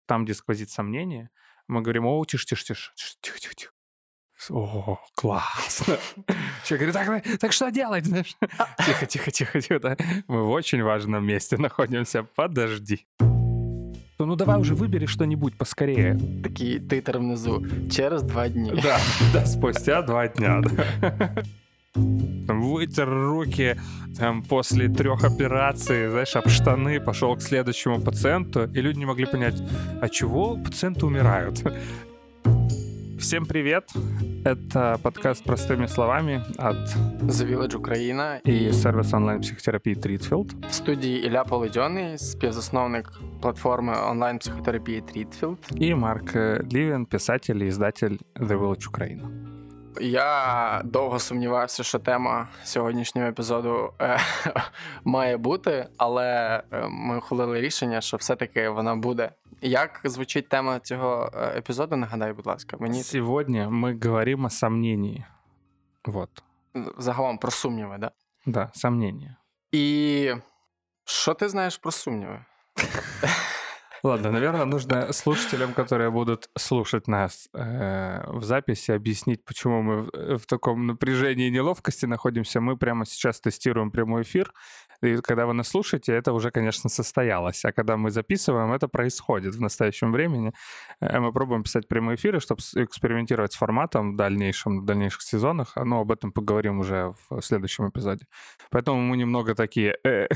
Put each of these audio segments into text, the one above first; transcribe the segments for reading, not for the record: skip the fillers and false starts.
там, где сквозит сомнение, мы говорим: о, тихо. О, классно. Человек говорит: так что делать? Знаешь? Тихо. Да. Мы в очень важном месте находимся. Подожди. Ну давай уже выбери что-нибудь поскорее. Такий титр внизу. Через 2 дні. Да, спустя 2 дня. Да. Там, вытер руки там, после 3 операций, знаешь, об штаны, пошел к следующему пациенту, и люди не могли понять, а чего пациенты умирают? Всем привет! Это подкаст «Простыми словами» от The Village Україна и сервис онлайн-психотерапії Treatfield. В студії Ілля Полудьонний, співзасновник платформи онлайн-психотерапії Treatfield. И Марк Лівін, писатель и издатель The Village Україна. Я довго сумнівався, що тема сьогоднішнього епізоду має бути, але ми ухвалили рішення, що все-таки вона буде. Як звучить тема цього епізоду, нагадай, будь ласка, мені. Сегодня мы говорим о сомнении. Вот. Загалом про сумніви, да? Да, сомнения. І що ти знаєш про сумніви? Ладно, наверное, нужно слушателям, которые будут слушать нас в записи, объяснить, почему мы в таком напряжении и неловкости находимся. Мы прямо сейчас тестируем прямой эфир, и когда вы нас слушаете, это уже, конечно, состоялось. А когда мы записываем, это происходит в настоящем времени. Мы пробуем писать прямые эфиры, чтобы экспериментировать с форматом в дальнейших сезонах. Но об этом поговорим уже в следующем эпизоде. Поэтому мы немного такие...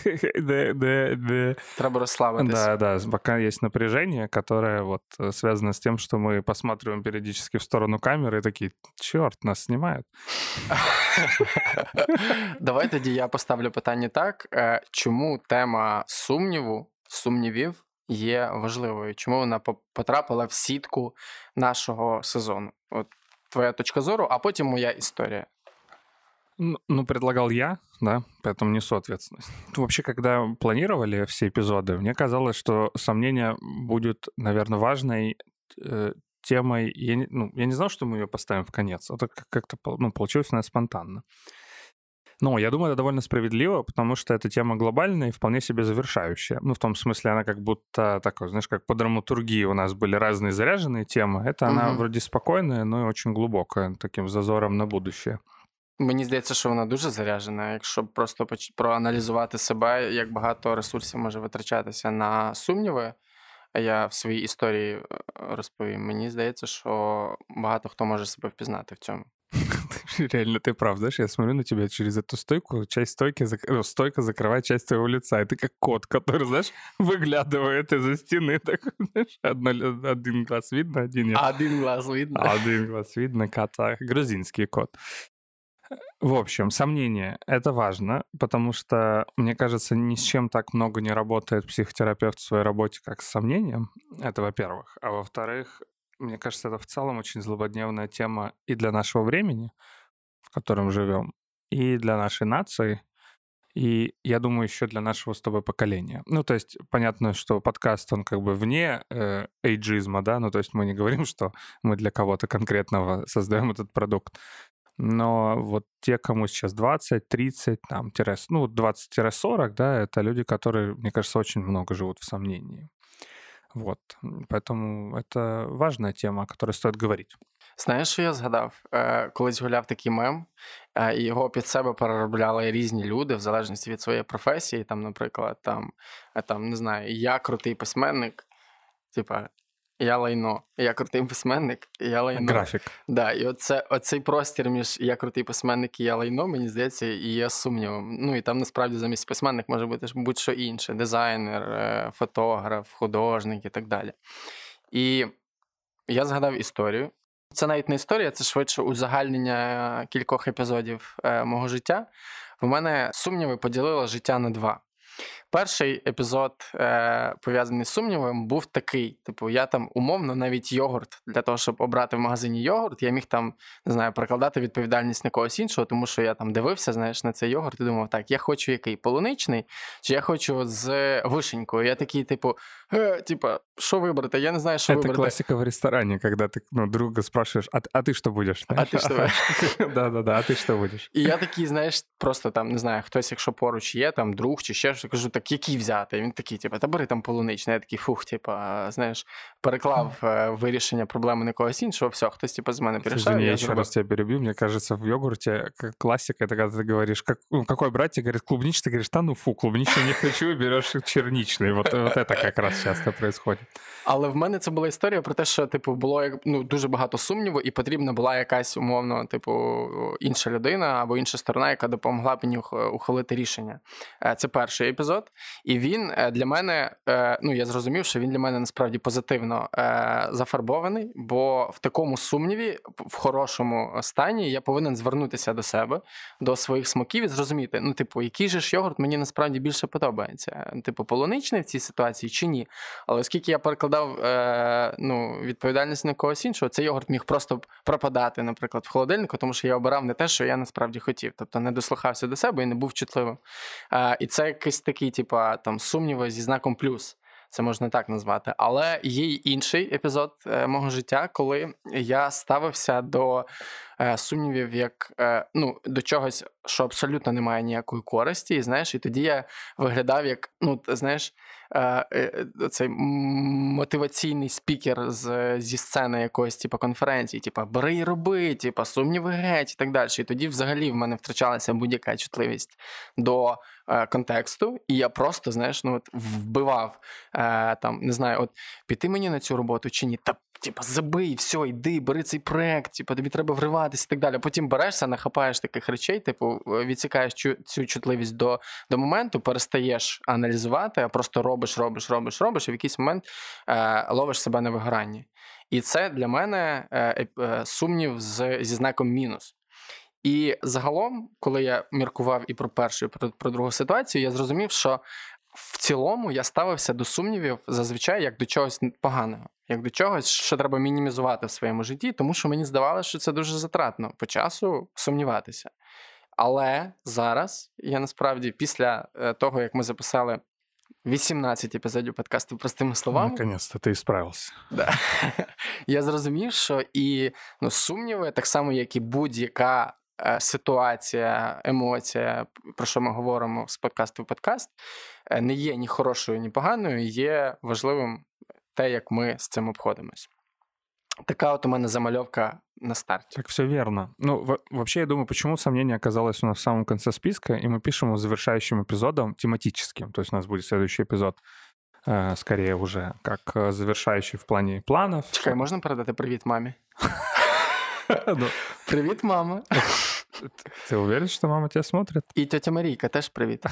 Треба розслабитись. Да, пока есть напряжение, которое вот связано с тем, что мы посматриваем периодически в сторону камеры и такие: черт, нас снимают. Давай тоді я поставлю питання так. Чому тема сумнівів є важливою? Чому вона потрапила в сітку нашого сезону? От твоя точка зору, а потім моя історія. Ну, предлагал я, да, поэтому несу ответственность. Вообще, когда планировали все эпизоды, мне казалось, что сомнение будет, наверное, важной темой. Я не знал, что мы ее поставим в конец. Это как-то получилось у нас спонтанно. Но я думаю, это довольно справедливо, потому что эта тема глобальная и вполне себе завершающая. В том смысле, она как будто такой, знаешь, как по драматургии у нас были разные заряженные темы. Это она вроде спокойная, но и очень глубокая, таким зазором на будущее. Мені здається, що вона дуже заряджена. Якщо просто проаналізувати себе, як багато ресурсів може витрачатися на сумніви, я в своїй історії розповім. Мені здається, що багато хто може себе впізнати в цьому. Реально, ты прав, знаешь, я смотрю на тебя через эту стойку, стойка закрывает часть твоего лица, и ты как кот, который, знаешь, выглядывает из-за стены, такой, знаешь, один глаз видно, один нет. Один глаз видно. Один глаз видно, кота, грузинский кот. В общем, сомнения — это важно, потому что, мне кажется, ни с чем так много не работает психотерапевт в своей работе, как с сомнением. Это во-первых. А во-вторых, мне кажется, это в целом очень злободневная тема и для нашего времени, в котором живем, и для нашей нации, и, я думаю, еще для нашего с тобой поколения. То есть, понятно, что подкаст, он как бы вне эйджизма, да, то есть мы не говорим, что мы для кого-то конкретного создаем этот продукт. Но вот те, кому сейчас 20, 30, 20-40, да, это люди, которые, мне кажется, очень много живут в сомнении. Вот. Поэтому это важная тема, о которой стоит говорить. Знаєш, що я згадав? Колись гуляв такий мем, і його під себе переробляли різні люди, в залежності від своєї професії. Там, наприклад, не знаю, я крутий письменник, типа, я лайно. Я крутий письменник, я лайно. Графік. Да, і оцей простір між я крутий письменник і я лайно, мені здається, і є сумнівом. І там насправді замість письменник може бути будь-що інше. Дизайнер, фотограф, художник і так далі. І я згадав історію. Це навіть не історія, це швидше узагальнення кількох епізодів мого життя. В мене сумніви поділило життя на 2. Перший епізод, пов'язаний з сумнівом, був такий. Типу, я там умовно навіть йогурт, для того, щоб обрати в магазині йогурт, я міг там, не знаю, прикладати відповідальність на когось іншого, тому що я там дивився, знаєш, на цей йогурт і думав, так, я хочу який? Полуничний? Чи я хочу з вишенькою? Я такий, що вибрати? Я не знаю, що вибрати. Это классика в ресторане, когда ты друга спрашиваешь, а ты что будешь? А ти що будеш? Да-да-да, а ти що будеш? І я такий, знаєш, просто там, не знаю, хтось, якщо поруч є, там друг чи ще, що кажу, так так який взяти? Він такий, типу, та бери там полуничний. Я такий, фух, типу, знаєш, переклав вирішення проблеми на когось іншого, все, хтось, типу, з мене перейшов. Извини, я еще раз тебя перебью. Мне кажется, в йогурте как классика, это когда ты говоришь, какой брать, тебе говорит клубничный, ты говоришь, да ну фу, клубничный не хочу, и берешь черничный. Вот это как раз часто происходит. Але в мене це була історія про те, що, типу, було дуже багато сумніву, і потрібна була якась, умовно, типу, інша людина або інша сторона, яка допомогла мені ухвалити рішення. Це перший епізод. І він для мене, я зрозумів, що він для мене насправді позитивно зафарбований, бо в такому сумніві, в хорошому стані, я повинен звернутися до себе, до своїх смаків і зрозуміти, який же ж йогурт мені насправді більше подобається. Полуничний в цій ситуації чи ні? Але оскільки я перекладав відповідальність на когось іншого, цей йогурт міг просто пропадати, наприклад, в холодильнику, тому що я обирав не те, що я насправді хотів. Тобто не дослухався до себе і не був чутливим. І це якийсь такий, сумніви зі знаком плюс. Це можна так назвати. Але є й інший епізод мого життя, коли я ставився до сумнівів як до чогось, що абсолютно не має ніякої користі. І тоді я виглядав як, цей мотиваційний спікер зі сцени якоїсь конференції, бери і роби, сумніви геть і так далі. І тоді взагалі в мене втрачалася будь-яка чутливість до контексту, і я просто, вбивав, піти мені на цю роботу чи ні, забий, все, йди, бери цей проект, тобі треба вриватися і так далі. Потім берешся, нахапаєш таких речей, відсікаєш цю чутливість до моменту, перестаєш аналізувати, а просто робиш, і в якийсь момент ловиш себе на вигоранні. І це для мене сумнів зі знаком мінус. І загалом, коли я міркував і про першу, і про другу ситуацію, я зрозумів, що в цілому я ставився до сумнівів зазвичай як до чогось поганого, як до чогось, що треба мінімізувати в своєму житті, тому що мені здавалося, що це дуже затратно по часу сумніватися. Але зараз я насправді після того, як ми записали 18 епізодів подкасту «Простими словами». Наконец-то ти справився. Да. Я зрозумів, що і сумніви, так само, як і будь-яка ситуація, емоція, про що ми говоримо з подкасту в подкаст, не є ні хорошою, ні поганою, є важливим те, як ми з цим обходимось. Така от у мене замальовка на старте. Так все верно. Вообще, я думаю, почему сомнение оказалось у нас в самом конце списка, и мы пишем его завершающим эпизодом тематическим. То есть у нас будет следующий эпизод, скорее уже как завершающий в плане планов. Чекай, можна передати привіт мамі? Привіт, мама. Ты уверен, что мама тебя смотрит? І тетя Марійка теж привіт.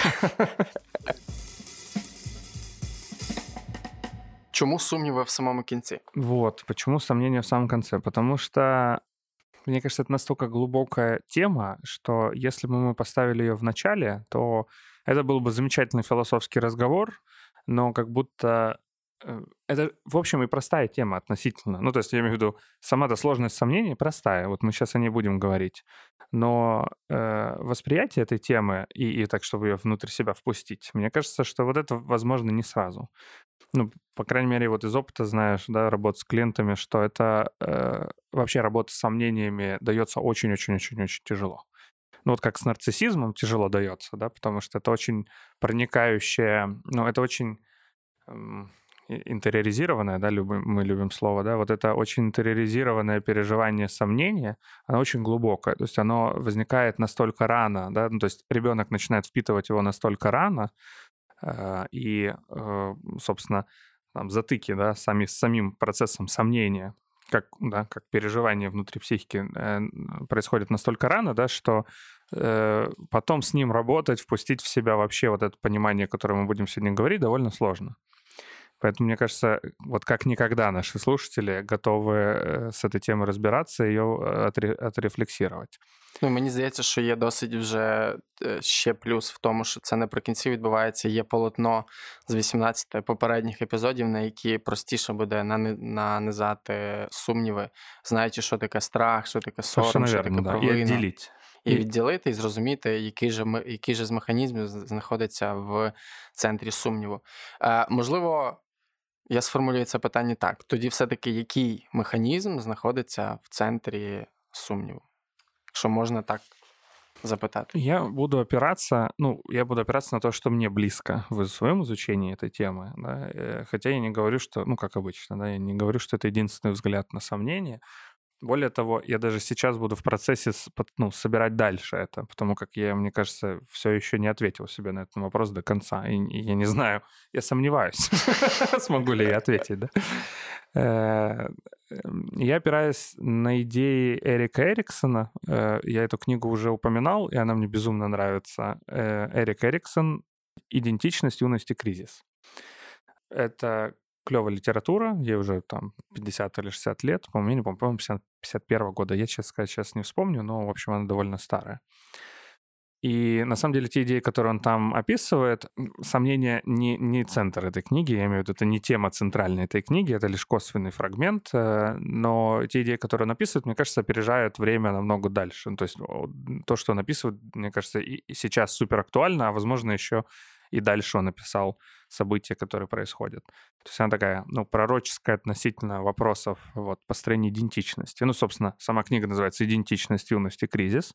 Чому сумніви в самому кінці? Вот, почему сомнения в самом конце? Потому что, мне кажется, это настолько глубокая тема, что если бы мы поставили ее в начале, то это был бы замечательный философский разговор, но как будто это, в общем, и простая тема относительно. То есть я имею в виду, сама-то сложность сомнений простая. Вот мы сейчас о ней будем говорить. Но восприятие этой темы, и так, чтобы ее внутрь себя впустить, мне кажется, что вот это возможно не сразу. По крайней мере, вот из опыта знаешь, да, работы с клиентами, что это вообще работа с сомнениями дается очень-очень-очень-очень тяжело. Вот как с нарциссизмом тяжело дается, да, потому что это очень проникающее, это очень интериоризированное, да, мы любим слово, да, вот это очень интериоризированное переживание сомнения, оно очень глубокое, то есть оно возникает настолько рано, да, то есть ребенок начинает впитывать его настолько рано, и, собственно, там, затыки, да, самим процессом сомнения, как переживание внутри психики происходит настолько рано, да, что потом с ним работать, впустить в себя вообще вот это понимание, о котором мы будем сегодня говорить, довольно сложно. Поэтому, мне кажется, вот как никогда наши слушатели готовы с этой темой разбираться и ее отрефлексировать. Мені здається, що є досить вже ще плюс в тому, що це наприкінці відбувається. Є полотно з 18 попередніх епізодів, на які простіше буде нанизати сумніви, знаючи, що таке страх, що таке сором, що таке провина. І відділити, і зрозуміти, який же з механізмів знаходиться в центрі сумніву. Можливо, я сформулюю це питання так. Тоді все-таки який механізм знаходиться в центрі сумніву? Що можна так запитати? Я буду опираться на то, что мне близко в своем изучении этой темы, да, хотя я не говорю, что, как обычно, да, я не говорю, что это единственный взгляд на сомнение. Более того, я даже сейчас буду в процессе собирать дальше это, потому как я, мне кажется, все еще не ответил себе на этот вопрос до конца. И я не знаю, я сомневаюсь, смогу ли я ответить, да. Я опираюсь на идеи Эрика Эриксона. Я эту книгу уже упоминал, и она мне безумно нравится. Эрик Эриксон «Идентичность, юность и кризис». Это клевая литература, ей уже там 50 или 60 лет, по-моему, я не помню, по-моему, 51 года. Я, честно сказать, сейчас не вспомню, но, в общем, она довольно старая. И на самом деле те идеи, которые он там описывает, сомнения не центр этой книги, я имею в виду, это не тема центральной этой книги, это лишь косвенный фрагмент, но те идеи, которые он описывает, мне кажется, опережают время намного дальше. То есть то, что он описывает, мне кажется, и сейчас супер актуально, а возможно еще и дальше он описал события, которые происходят. То есть она такая, пророческая относительно вопросов построения идентичности. Собственно, сама книга называется «Идентичность, юность и кризис».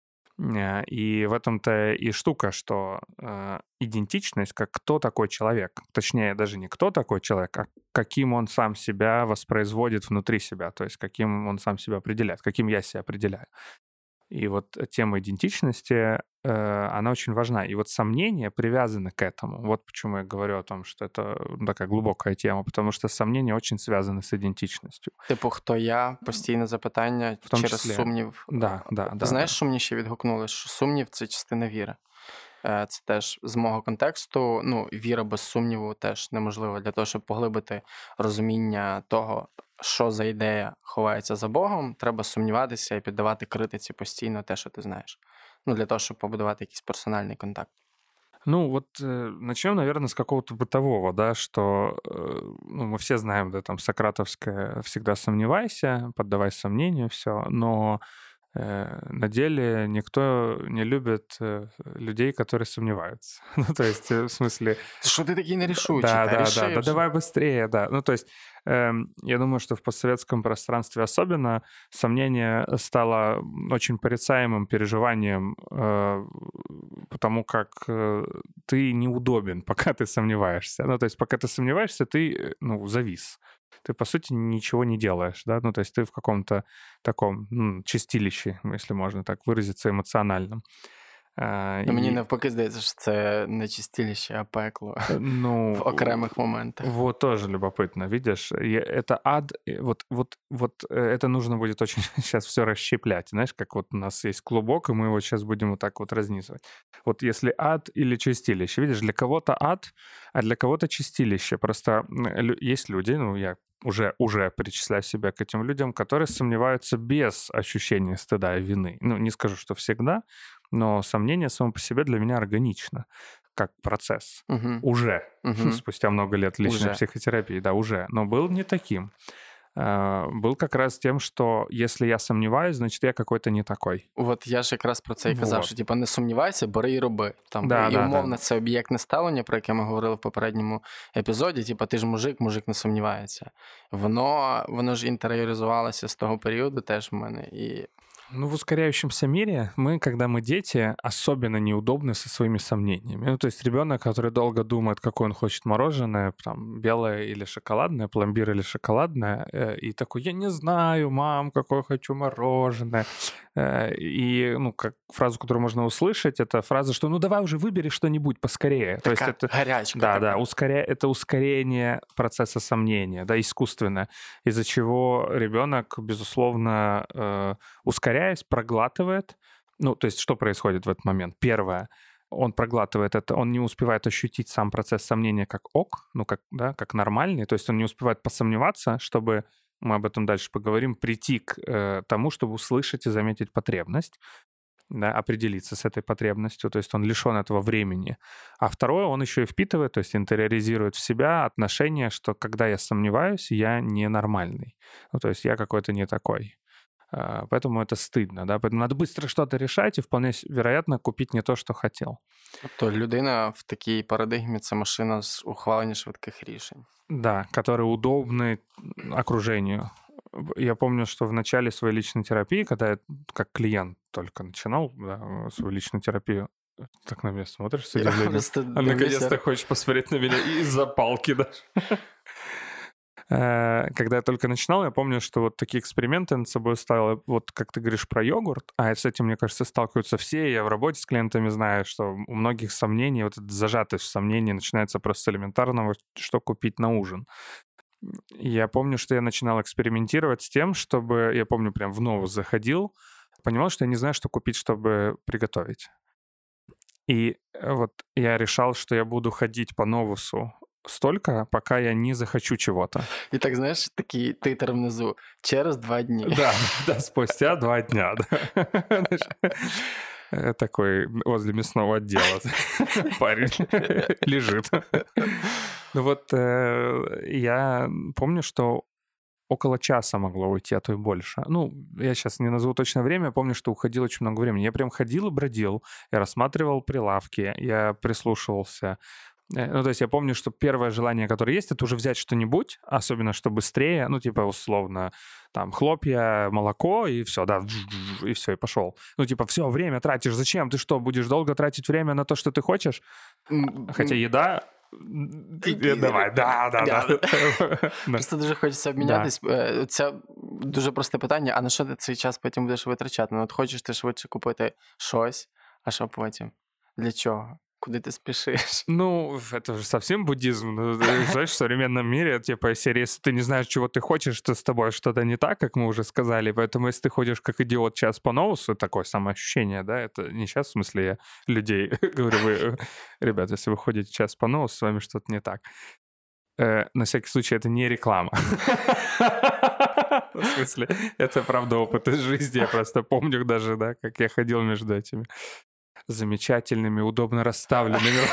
И в этом-то и штука, что идентичность, как кто такой человек, точнее, даже не кто такой человек, а каким он сам себя воспроизводит внутри себя, то есть каким он сам себя определяет, каким я себя определяю. И тема идентичности, она очень важна. И сомнения привязаны к этому. Вот почему я говорю о том, что это такая глубокая тема, потому что сомнения очень связаны с идентичностью. Типу, хто я? Постійне запитання В тому через числі. сумнів. Да. Знаєш, що мені ще відгукнулося? Що сумнів – це частина віри. Це теж з мого контексту, віра без сумніву теж неможлива для того, щоб поглибити розуміння того, що за ідея ховається за Богом, треба сумніватися і піддавати критиці постійно те, що ти знаєш. Для того, щоб побудувати якийсь персональний контакт. Начнем, наверное, с какого-то бытового, да, что мы все знаем, да, там сократовское «всегда сомневайся», «поддавай сомнению», все, но на деле никто не любит людей, которые сомневаются. То есть, в смысле... Что ты такие нерішучі? Да, давай быстрее, да. То есть, я думаю, что в постсоветском пространстве особенно сомнение стало очень порицаемым переживанием, потому как ты неудобен, пока ты сомневаешься. То есть, пока ты сомневаешься, ты, завис. Ты, по сути, ничего не делаешь, да, то есть ты в каком-то таком чистилище, если можно так выразиться, эмоциональном. Мені навпаки здається, що це не чистилище, а пекло в окремих моментах. Вот тоже любопытно, видишь, это ад, это нужно будет очень сейчас все расщеплять, знаешь, как у нас есть клубок, и мы его сейчас будем вот так разнизывать. Если ад или чистилище, видишь, для кого-то ад, а для кого-то чистилище. Просто есть люди, я уже причисляю себя к этим людям, которые сомневаются без ощущения стыда и вины. Не скажу, что всегда, но сомнение само по себе для меня органично, как процесс. Уже. Спустя много лет личной психотерапии, да, уже. Но был не таким. Был как раз тем, що якщо я сумніваюсь, значить я какой-то не такой. Я ж якраз про це і казав, що не сумнівайся, бери і роби. І умовно це об'єктне ставлення, про яке ми говорили в попередньому епізоді, ти ж мужик не сумнівається. Воно ж інтеріоризувалося з того періоду теж в мене. В ускоряющемся мире когда мы дети, особенно неудобны со своими сомнениями. То есть ребенок, который долго думает, какое он хочет мороженое, там, белое или шоколадное, пломбир или шоколадное, и такой, я не знаю, мам, какое хочу мороженое. И, как фразу, которую можно услышать, это фраза, что давай уже выбери что-нибудь поскорее. То есть это горячка. Да, это ускорение процесса сомнения, да, искусственное, из-за чего ребенок, безусловно, ускоряясь, проглатывает. То есть что происходит в этот момент? Первое, он проглатывает это, он не успевает ощутить сам процесс сомнения как как нормальный, то есть он не успевает посомневаться, чтобы, мы об этом дальше поговорим, прийти к тому, чтобы услышать и заметить потребность, да, определиться с этой потребностью, то есть он лишен этого времени. А второе, он еще и впитывает, то есть интериоризирует в себя отношение, что когда я сомневаюсь, я ненормальный, то есть я какой-то не такой. Поэтому это стыдно, да? Поэтому надо быстро что-то решать и вполне вероятно купить не то, что хотел. Тобто людина в такій парадигмі – це машина з ухвалення швидких рішень. Да, которые удобны окружению. Я помню, что в начале своей личной терапии, когда я как клиент только начинал, да, свою личную терапию. Так на меня смотришь с Я удивлением. просто А дивлюся. наконец-то хочешь посмотреть на меня и из-за палки даже. Когда я только начинал, я помню, что вот такие эксперименты над собой ставил. Вот как ты говоришь про йогурт, а с этим, мне кажется, сталкиваются все. Я в работе с клиентами знаю, что у многих сомнений, вот эта зажатость в сомнении начинается просто с элементарного, что купить на ужин. И я помню, что я начинал экспериментировать с тем, чтобы, я помню, прям в Новус заходил, понимал, что я не знаю, что купить, чтобы приготовить. И вот я решал, что я буду ходить по Новусу столько, пока я не захочу чего-то. І так, знаєш, такий титр внизу. Через 2 дні. Да, спустя 2 дня. Такой возле мясного отдела парень лежит. Ну вот я помню, что около часа могло уйти, а то и больше. Ну, я сейчас не назову точное время, я помню, что уходило очень много времени. Я прям ходил и бродил, я рассматривал прилавки, я прислушивался. Ну, то есть я помню, что первое желание, которое есть, это уже взять что-нибудь, особенно что быстрее, ну, типа, условно, там, хлопья, молоко, и все, да, и все, и пошел. Ну, типа, все, время тратишь, зачем? Ты что, будешь долго тратить время на то, что ты хочешь? Хотя еда... Давай, да. Просто дуже хочеться обмінятись. Це дуже просте питання, а на що ти цей час потім будеш витрачати? Ну, от хочеш ти швидше купити щось, а що потім? Для чого? Куди ти спішиш? Ну, это же совсем буддизм. Ну, знаешь, в современном мире, типа, из серии, если ты не знаешь, чего ты хочешь, то с тобой что-то не так, как мы уже сказали. Поэтому, если ты ходишь как идиот час по Новусу, такое самоощущение, да, это не сейчас, в смысле, я людей говорю, вы, ребят, если вы ходите час по Новусу, с вами что-то не так. На всякий случай, это не реклама. В смысле, это правда опыт из жизни. Я просто помню даже, да, как я ходил между этими замечательными, удобно расставленными.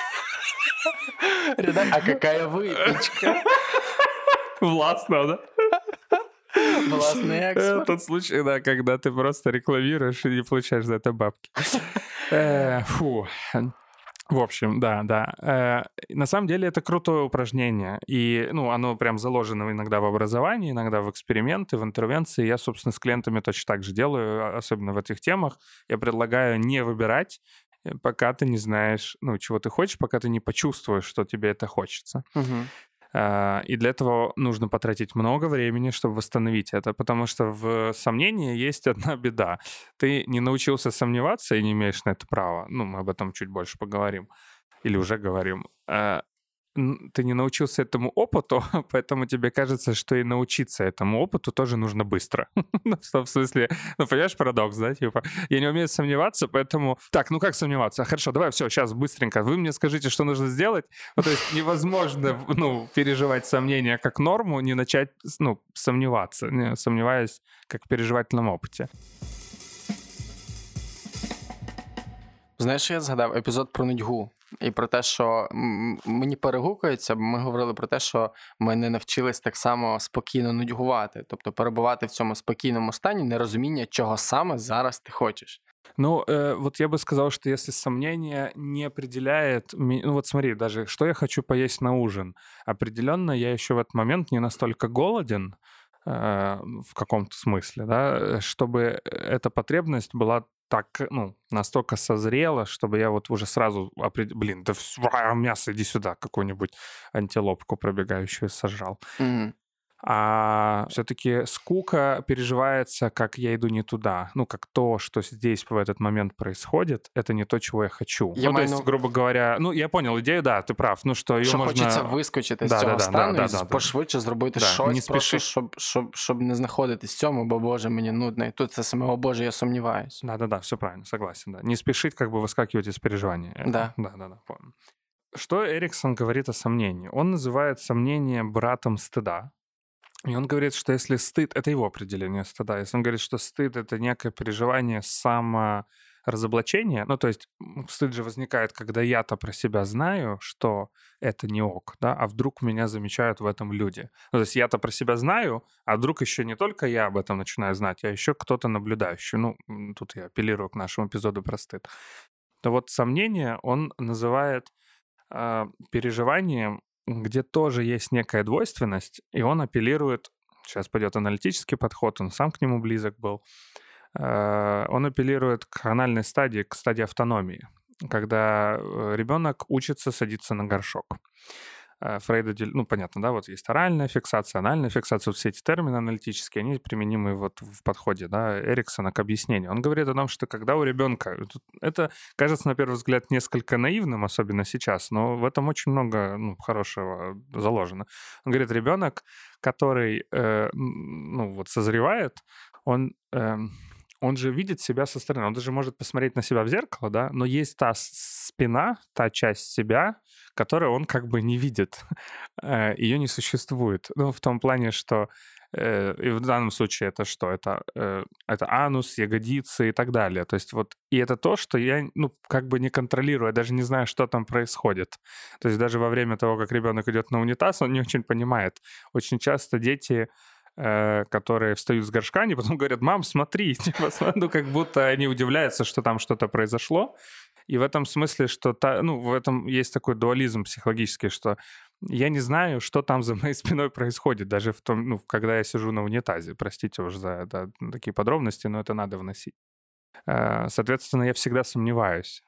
Ребят, а какая выпечка? Властно, да? Властный экспорт. Тот случай, да, когда ты просто рекламируешь и не получаешь за это бабки. Фу. В общем, да. На самом деле это крутое упражнение. И, ну, оно прям заложено иногда в образовании, иногда в эксперименты, в интервенции. Я, собственно, с клиентами точно так же делаю, особенно в этих темах. Я предлагаю не выбирать, пока ты не знаешь, ну, чего ты хочешь, пока ты не почувствуешь, что тебе это хочется. Угу. И для этого нужно потратить много времени, чтобы восстановить это, потому что в сомнении есть одна беда. Ты не научился сомневаться и не имеешь на это права. Ну, мы об этом чуть больше поговорим. Или уже говорим. Ты не научился этому опыту, поэтому тебе кажется, что и научиться этому опыту тоже нужно быстро. В смысле, ну, понимаешь, парадокс, да? Типа, я не умею сомневаться, поэтому... Так, ну как сомневаться? Хорошо, давай, все, сейчас, быстренько. Вы мне скажите, что нужно сделать. Ну, то есть невозможно, ну, переживать сомнения как норму, не начать, ну, сомневаться, не сомневаясь как в переживательном опыте. Знаєш, я згадав епізод про нудьгу. І про те, що мені перегукується, ми говорили про те, що ми не навчились так само спокійно нудьгувати. Тобто перебувати в цьому спокійному стані нерозуміння, чого саме зараз ти хочеш. Ну, вот я бы сказал, что если сомнение не определяет... Ну, вот смотри, даже что я хочу поесть на ужин. Определенно я еще в этот момент не настолько голоден, в каком-то смысле, да, чтобы эта потребность была так, ну, настолько созрела, чтобы я вот уже сразу блин, да мясо, иди сюда, какую-нибудь антилопку пробегающую сожрал. Mm-hmm. А все-таки скука переживается, как я иду не туда. Ну, как то, что здесь в этот момент происходит, это не то, чего я хочу. То есть, грубо говоря, ну, я понял идею, да, ти прав. Ну, що можна... хочеться вискочити з цього стану і пошвидше зробити щось, просто, щоб не знаходитись в цьому, бо, Боже, мені нудно. І тут це саме, о, Боже, я сомневаюсь. Да, все правильно, согласен, да. Не спешить как бы выскакивать из переживания. Да, понял. Что Эриксон говорит о сомнении? Он называет сомнение братом стыда. И он говорит, что если стыд... Это его определение стыда. Если он говорит, что стыд — это некое переживание саморазоблачения, ну, то есть стыд же возникает, когда я-то про себя знаю, что это не ок, да, а вдруг меня замечают в этом люди. Ну, то есть я-то про себя знаю, а вдруг еще не только я об этом начинаю знать, а еще кто-то наблюдающий. Ну, тут я апеллирую к нашему эпизоду про стыд. То вот сомнение он называет переживанием, где тоже есть некая двойственность, и он апеллирует, сейчас пойдет аналитический подход, он сам к нему близок был, Он апеллирует к анальной стадии, к стадии автономии, когда ребенок учится садиться на горшок. Фрейда, ну, понятно, да, вот есть оральная фиксация, анальная фиксация, вот все эти термины аналитические, они применимы вот в подходе, да, Эриксона к объяснению. Он говорит о том, что когда у ребенка, это кажется на первый взгляд несколько наивным, особенно сейчас, но в этом очень много хорошего заложено. Он говорит, ребенок, который, ну, вот созревает, он же видит себя со стороны, он даже может посмотреть на себя в зеркало, да, но есть та спина, та часть себя, которую он как бы не видит, ее не существует. Ну, в том плане, что и в данном случае это что? Это анус, ягодицы и так далее. То есть вот, и это то, что я, ну, как бы не контролирую, я даже не знаю, что там происходит. То есть даже во время того, как ребенок идет на унитаз, он не очень понимает. Очень часто дети которые встают с горшка, они потом говорят, мам, смотри, типа, ну, как будто они удивляются, что там что-то произошло. И в этом смысле, что, ну, в этом есть такой дуализм психологический, что я не знаю, что там за моей спиной происходит, даже в том, ну, когда я сижу на унитазе. Простите уж за такие подробности, но это надо вносить. Соответственно, я всегда сомневаюсь.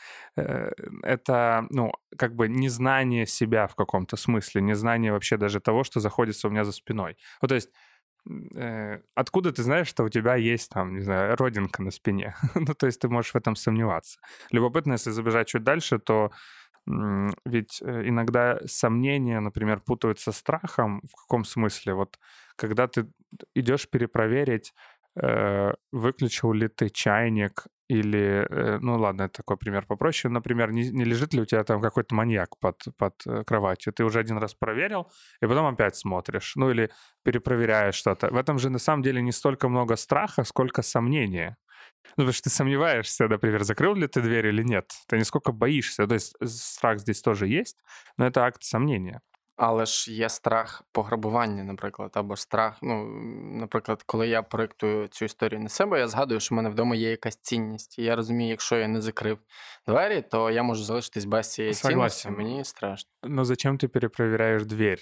Это, ну, как бы незнание себя в каком-то смысле, незнание вообще даже того, что находится у меня за спиной. Ну, то есть откуда ты знаешь, что у тебя есть там, не знаю, родинка на спине? Ну, то есть ты можешь в этом сомневаться. Любопытно, если забежать чуть дальше, то ведь иногда сомнения, например, путаются со страхом. В каком смысле? Вот когда ты идешь перепроверить, выключил ли ты чайник или, ну ладно, это такой пример попроще, например, не лежит ли у тебя там какой-то маньяк под кроватью, ты уже один раз проверил, и потом опять смотришь, ну или перепроверяешь что-то. В этом же на самом деле не столько много страха, сколько сомнения. Ну, потому что ты сомневаешься, например, закрыл ли ты дверь или нет. Ты нисколько боишься. То есть страх здесь тоже есть, но это акт сомнения. Але ж є страх пограбування, наприклад, або страх. Ну, наприклад, коли я проєктую цю історію на себе, я згадую, що в мене вдома є якась цінність. І я розумію, якщо я не закрив двері, то я можу залишитись без цієї цінності. Согласен. Мені страшно. Но зачем ты перепроверяешь дверь?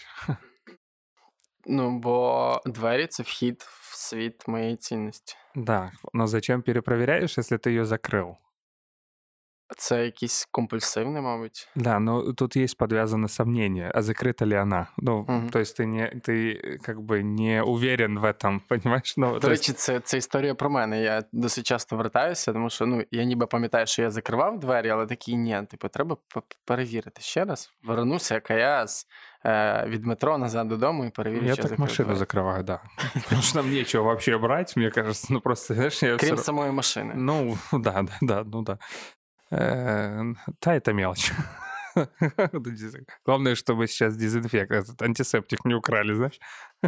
Ну, бо двері це вхід в світ моєї цінності. Да, но зачем перепроверяешь, если ты ее закрыл? Це якийсь компульсивний, мабуть. Да, но тут есть подвязано сомнение, а закрыта ли она? Ну, Мгм. то есть ты как бы не уверен в этом, понимаешь? Ну, До то речі, есть, це історія про мене. Я досить часто вертаюся, тому що ну, я ніби пам'ятаю, що я закривав двері, але такий ні, типу, треба перевірити ще раз. Вернуся, як я від метро назад додому і перевірю, я чи так закрив машину двері. закрываю, да. Потому что нам нечего вообще брать, мне кажется. Ну, просто, знаешь, я Крім всё самої машини. Ну, да, ну да. Да, это мелочь. Главное, чтобы сейчас этот антисептик не украли, знаешь.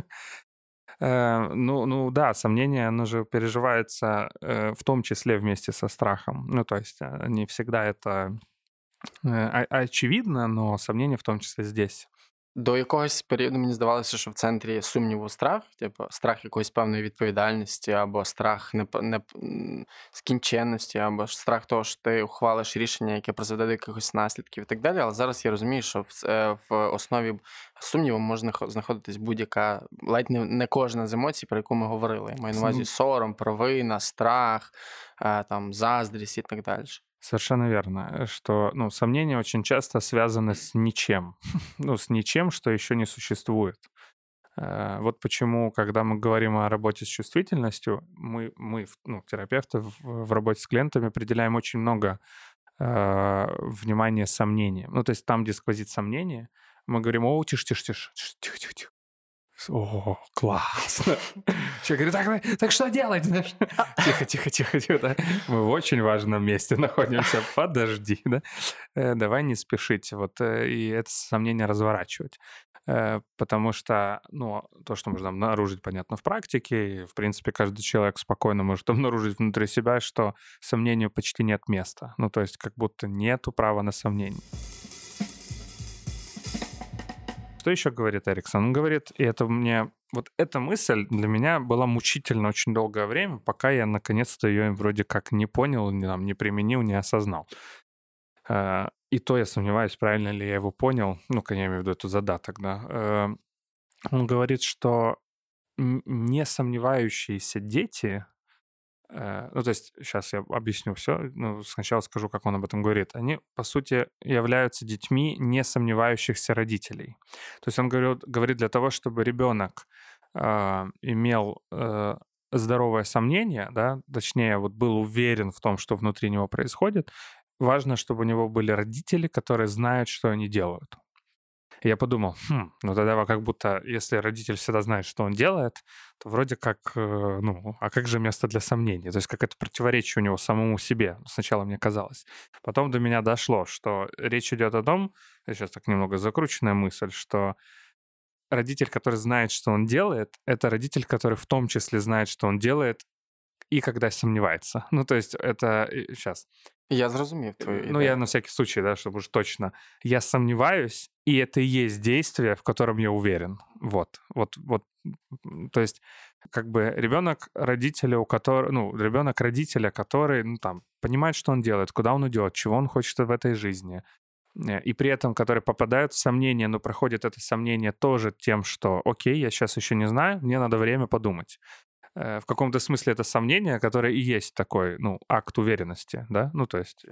Ну да, сомнение, оно же переживается в том числе вместе со страхом. Ну, то есть не всегда это очевидно, но сомнение в том числе здесь. До якогось періоду мені здавалося, що в центрі сумніву страх, типу страх якоїсь певної відповідальності, або страх скінченності, або ж страх того, що ти ухвалиш рішення, яке призведе до якихось наслідків і так далі. Але зараз я розумію, що в основі сумніву може знаходитись будь-яка, ледь не кожна з емоцій, про яку ми говорили. Я маю на увазі сором, провина, страх, там, заздрість і так далі. Совершенно верно, что, ну, сомнения очень часто связаны с ничем, ну, с ничем, что еще не существует. Вот почему, когда мы говорим о работе с чувствительностью, мы ну, терапевты в работе с клиентами определяем очень много внимания сомнениям. Ну, то есть там, где сквозит сомнение, мы говорим, о, тихо. О, классно. Человек говорит, так что делать? Знаешь? Тихо. Да? Мы в очень важном месте находимся. Подожди, да? Давай не спешить. Вот, и это сомнение разворачивать. Потому что, ну, то, что можно обнаружить, понятно, в практике, и, в принципе, каждый человек спокойно может обнаружить внутри себя, что сомнению почти нет места. Ну, то есть как будто нету права на сомнение. Что еще говорит Эриксон? Он говорит, и это мне... Вот эта мысль для меня была мучительно очень долгое время, пока я наконец-то ее вроде как не понял, не применил, не осознал. И то я сомневаюсь, правильно ли я его понял. Ну, я имею в виду эту задаток, да. Он говорит, что не сомневающиеся дети Ну, то есть, сейчас я объясню все. Ну, сначала скажу, как он об этом говорит. Они, по сути, являются детьми не сомневающихся родителей. То есть он говорит для того, чтобы ребенок имел здоровое сомнение, да, точнее, вот был уверен в том, что внутри него происходит, важно, чтобы у него были родители, которые знают, что они делают. И я подумал, ну тогда как будто, если родитель всегда знает, что он делает, то вроде как, ну, а как же место для сомнений? То есть как это противоречие у него самому себе, сначала мне казалось. Потом до меня дошло, что речь идет о том, сейчас так немного закрученная мысль, что родитель, который знает, что он делает, это родитель, который в том числе знает, что он делает, и когда сомневается. Ну, то есть это... Сейчас. Я зрозумів твою ідею. Ну, я на всякий случай, да, чтобы уж точно. Я сомневаюсь, и это и есть действие, в котором я уверен. Вот. То есть, как бы ребенок родителя, ребенок родителя, который, ну, там, понимает, что он делает, куда он идет, чего он хочет в этой жизни, и при этом, который попадает в сомнение, но проходит это сомнение тоже тем, что, окей, я сейчас еще не знаю, мне надо время подумать. В каком-то смысле это сомнение, которое и есть такой, ну, акт уверенности, да? Ну, то есть,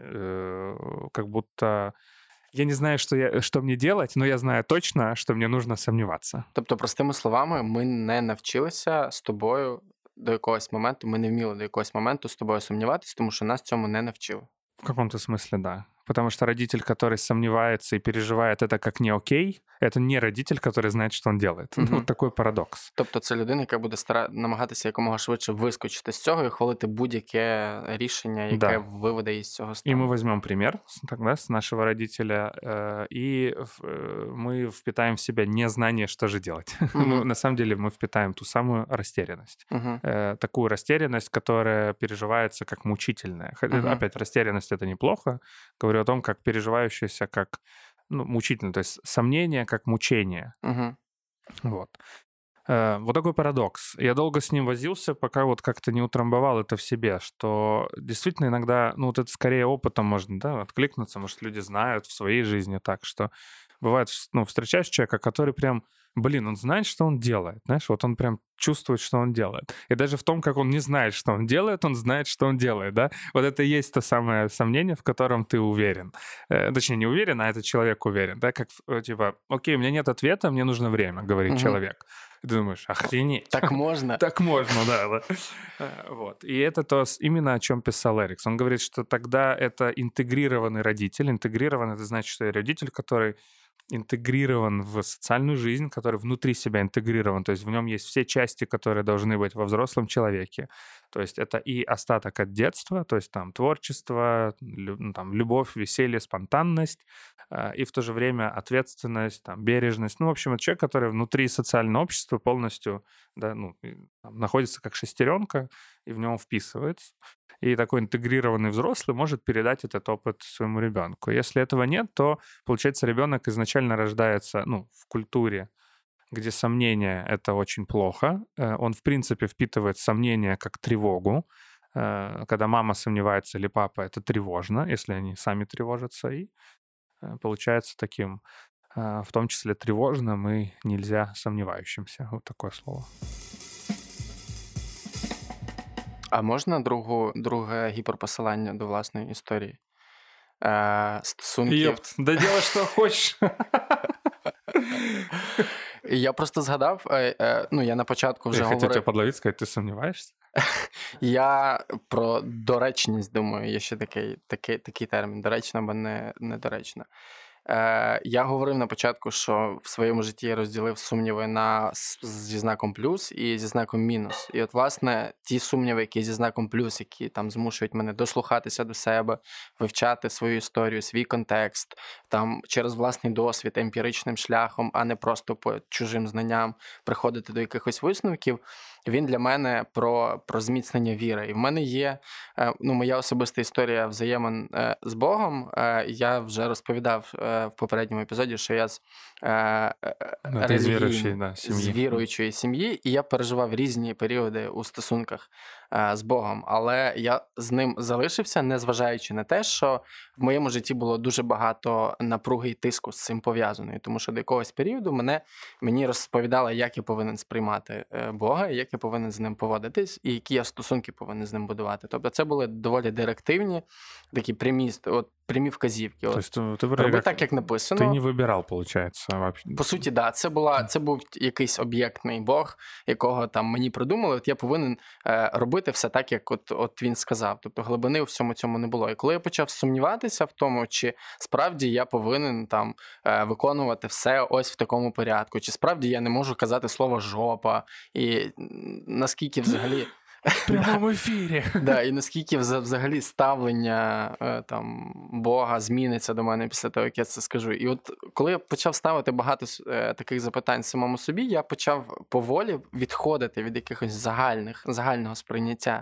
как будто я не знаю, что мне делать, но я знаю точно, что мне нужно сомневаться. Тобто, простими словами, ми не навчилися з тобою до якогось моменту, ми не вміли до якогось моменту з тобою сумніватися, тому що нас цьому не навчили. В каком-то смысле, да. Потому что родитель, который сомневается и переживает это как не окей, это не родитель, который знает, что он делает. Мгм. Вот такой парадокс. Тобто це людина, яка буде намагатися якомога швидше вискочити з цього і хвалити будь-яке рішення, яке Да. виведе із цього И стану. мы возьмем пример тогда с нашего родителя, и мы впитаем в себя незнание, что же делать. Мгм. Ну, на самом деле мы впитаем ту самую растерянность. Угу. Такую растерянность, которая переживается как мучительная. Мгм. Опять, растерянность — это неплохо. Говорю о том, как переживающаяся как, ну, мучительно, то есть сомнение как мучение. Угу. Вот. Вот такой парадокс. Я долго с ним возился, пока вот как-то не утрамбовал это в себе, что действительно иногда, ну, вот это скорее опытом можно, да, откликнуться, может, люди знают в своей жизни так, что бывает, ну, встречаешь человека, который прям, он знает, что он делает, знаешь, вот он прям чувствует, что он делает. И даже в том, как он не знает, что он знает, что он делает, да, вот это и есть то самое сомнение, в котором ты уверен. Точнее, не уверен, а этот человек уверен, да, как, типа, окей, у меня нет ответа, мне нужно время, говорит Мгм. человек. И ты думаешь, охренеть. Так можна. Так можно, да. Вот. И это именно о чем писал Эрикс. Он говорит, что тогда это интегрированный родитель. Интегрированный — это значит, что родитель, который интегрирован в социальную жизнь, который внутри себя интегрирован, то есть в нем есть все части, которые должны быть во взрослом человеке. То есть это и остаток от детства, то есть там творчество, там, любовь, веселье, спонтанность, и в то же время ответственность, там, бережность. Ну, в общем, это человек, который внутри социального общества полностью, да, ну, там, находится как шестеренка и в нем вписывается. И такой интегрированный взрослый может передать этот опыт своему ребенку. Если этого нет, то, получается, ребенок изначально рождается, ну, в культуре, где сомнение — это очень плохо. Он, в принципе, впитывает сомнение как тревогу. Когда мама сомневается или папа, это тревожно, если они сами тревожатся. И получается таким, в том числе, тревожным и нельзя сомневающимся. Вот такое слово. А можна друге гіперпосилання до власної історії? Стосунків. Ёпт, да делай, что хочешь. Я просто згадав, ну, я на початку вже Я хотел говорив. тебя подловить, сказать, ты сомневаешься? Я про доречність думаю, є ще такий термін. Доречна або недоречна. Я говорив на початку, що в своєму житті я розділив сумніви зі знаком плюс і зі знаком мінус. І от, власне, ті сумніви, які зі знаком плюс, які там змушують мене дослухатися до себе, вивчати свою історію, свій контекст, там через власний досвід, емпіричним шляхом, а не просто по чужим знанням приходити до якихось висновків, він для мене про зміцнення віри. І в мене є моя особиста історія взаємин з Богом. Я вже розповідав в попередньому епізоді, що я з З віруючої сім'ї, і я переживав різні періоди у стосунках з Богом. Але я з ним залишився, незважаючи на те, що в моєму житті було дуже багато напруги і тиску з цим пов'язаної. Тому що до якогось періоду мені розповідали, як я повинен сприймати Бога, як я повинен з ним поводитись, і які я стосунки повинен з ним будувати. Тобто це були доволі директивні, такі прямі вказівки. Роби так, як написано. Ти не вибирав, виходить, вообще. По суті, да, це був якийсь об'єктний Бог, якого там мені придумали, от я повинен робити все так, як от він сказав. Тобто глибини у всьому цьому не було. І коли я почав сумніватися в тому, чи справді я повинен там виконувати все ось в такому порядку, чи справді я не можу казати слово «жопа», і наскільки взагалі... В прямому ефірі. Да, і наскільки взагалі ставлення там Бога зміниться до мене після того, як я це скажу. І от коли я почав ставити багато таких запитань самому собі, я почав поволі відходити від якихось загального сприйняття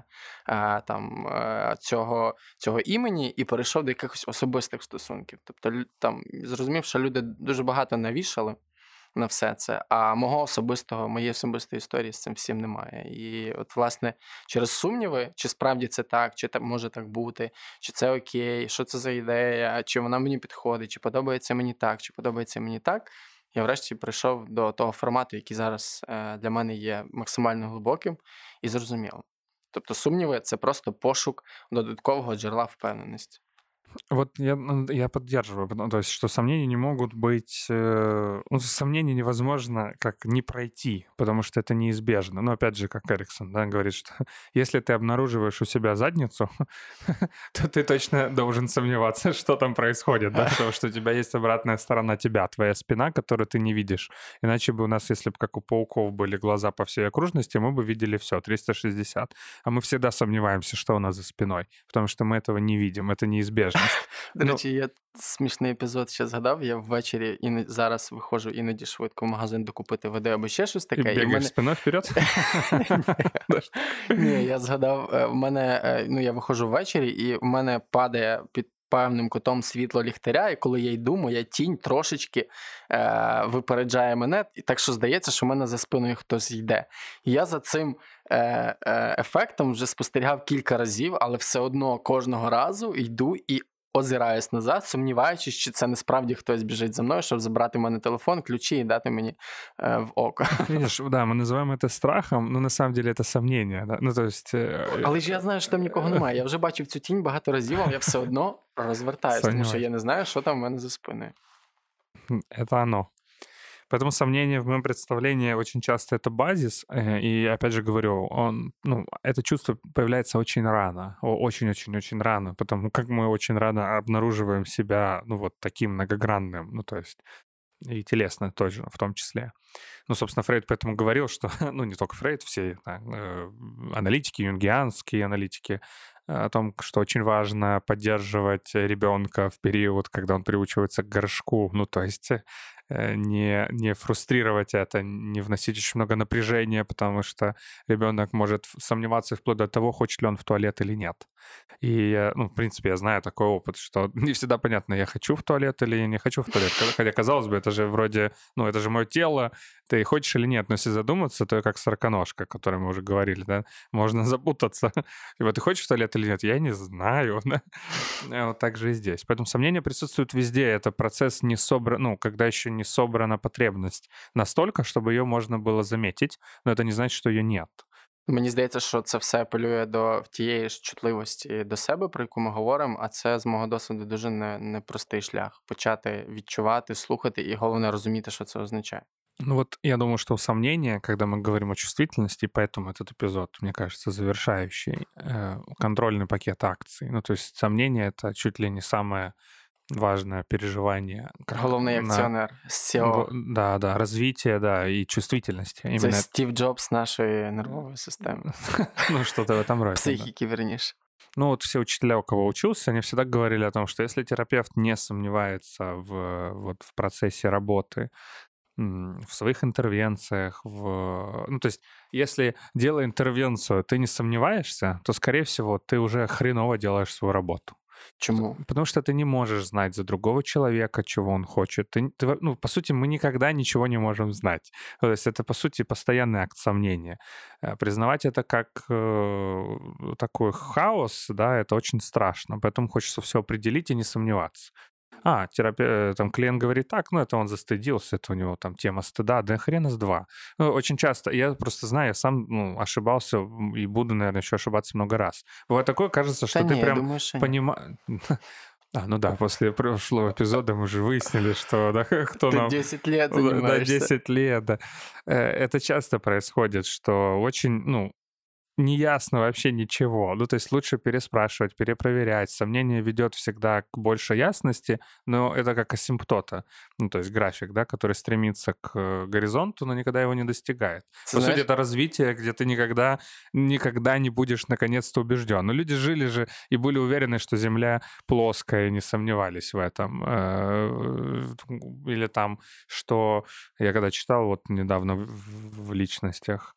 цього імені і перейшов до якихось особистих стосунків. Тобто там зрозумів, що люди дуже багато навішали на все це, а моєї особистої історії з цим всім немає. І от, власне, через сумніви, чи справді це так, чи може так бути, чи це окей, що це за ідея, чи вона мені підходить, чи подобається мені так, чи подобається мені так, я врешті прийшов до того формату, який зараз для мене є максимально глибоким і зрозумілим. Тобто сумніви – це просто пошук додаткового джерела впевненості. Вот я поддерживаю, то есть, что сомнения не могут быть... сомнения невозможно как не пройти, потому что это неизбежно. Но опять же, как Эриксон говорит, что если ты обнаруживаешь у себя задницу, то ты точно должен сомневаться, что там происходит, да? Потому что у тебя есть обратная сторона тебя, твоя спина, которую ты не видишь. Иначе бы у нас, если бы как у пауков были глаза по всей окружности, мы бы видели все, 360. А мы всегда сомневаемся, что у нас за спиной, потому что мы этого не видим, это неизбежно. До речі, я смішний епізод ще згадав. Я ввечері зараз виходжу іноді швидко в магазин докупити води або ще щось таке. І бігаєш спиною вперед? Ні, я згадав, я виходжу ввечері, і в мене падає під певним кутом світло ліхтаря, і коли я йду, моя тінь трошечки випереджає мене, і так що здається, що в мене за спиною хтось йде. І я за цим ефектом вже спостерігав кілька разів, але все одно кожного разу йду і озираюсь назад, сумніваючись, чи це насправді хтось біжить за мною, щоб забрати в мене телефон, ключі і дати мені в око. Видишь, да, мы называем это страхом, но на самом деле это сомнение. Да? Ну, то есть... Але ж я знаю, що там нікого немає. Я вже бачив цю тінь багато разів, але я все одно розвертаюсь, тому що я не знаю, що там в мене за спиною. Это оно. Поэтому сомнение в моем представлении очень часто это базис, и опять же говорю, это чувство появляется очень рано, очень-очень-очень рано, потому как мы очень рано обнаруживаем себя, таким многогранным, то есть и телесно тоже в том числе. Собственно, Фрейд поэтому говорил, что, не только Фрейд, все аналитики, юнгианские аналитики, о том, что очень важно поддерживать ребенка в период, когда он приучивается к горшку, то есть не фрустрировать это, не вносить очень много напряжения, потому что ребенок может сомневаться вплоть до того, хочет ли он в туалет или нет. И, в принципе, я знаю такой опыт, что не всегда понятно, я хочу в туалет или не хочу в туалет. Хотя, казалось бы, это же вроде, это же мое тело, ты хочешь или нет, но если задуматься, то как сороконожка, о которой мы уже говорили, да, можно запутаться. Ты хочешь в туалет или нет? Я не знаю, да? Вот так же и здесь. Поэтому сомнения присутствуют везде. Это процесс не собран, когда еще не собрана потребность настолько, чтобы ее можно было заметить, но это не значит, что ее нет. Мені здається, що це все апелює до тієї ж чутливості до себе, про яку ми говоримо, а це з мого досвіду дуже непростий шлях. Почати відчувати, слухати і, головне, розуміти, що це означає. Я думаю, что сомнения, когда мы говорим о чувствительности, поэтому этот эпизод, мне кажется, завершающий, контрольный пакет акций. То есть сомнения — это чуть ли не самое важное переживание. Головний акціонер SEO. Да, развитие, да, и чувствительности. Це Стів Джобс нашої нервової системи. Что-то в этом роде. Психики, верніше. Все учителя, у кого учился, они всегда говорили о том, что если терапевт не сомневается в процессе работы, в своих интервенциях, то есть, если, делая интервенцию, ты не сомневаешься, то, скорее всего, ты уже хреново делаешь свою работу. Чому? Потому что ты не можешь знать за другого человека, чего он хочет. Ну, по сути, мы никогда ничего не можем знать. То есть это, по сути, постоянный акт сомнения. Признавать это как такой хаос, да, это очень страшно. Поэтому хочется все определить и не сомневаться. Там клиент говорит так, ну это он застыдился, это у него там тема стыда, да хрена с два. Ну, очень часто, я просто знаю, я сам ошибался и буду, наверное, еще ошибаться много раз. Бывает такое, кажется, что Та ты ні, я прям думаю, що ні. понимаешь... Ну да, после прошлого эпизода мы уже выяснили, что да, кто Ти нам... 10 лет Да, займаєшся. 10 лет, да. Это часто происходит, что очень, неясно вообще ничего. Ну, то есть лучше переспрашивать, перепроверять. Сомнение ведет всегда к большей ясности, но это как асимптота. Ну, то есть график, да, который стремится к горизонту, но никогда его не достигает. Це По сути, знаєш, это развитие, где ты никогда не будешь наконец-то убежден. Но люди жили же и были уверены, что Земля плоская, и не сомневались в этом. Или там, что я когда читал вот недавно в личностях,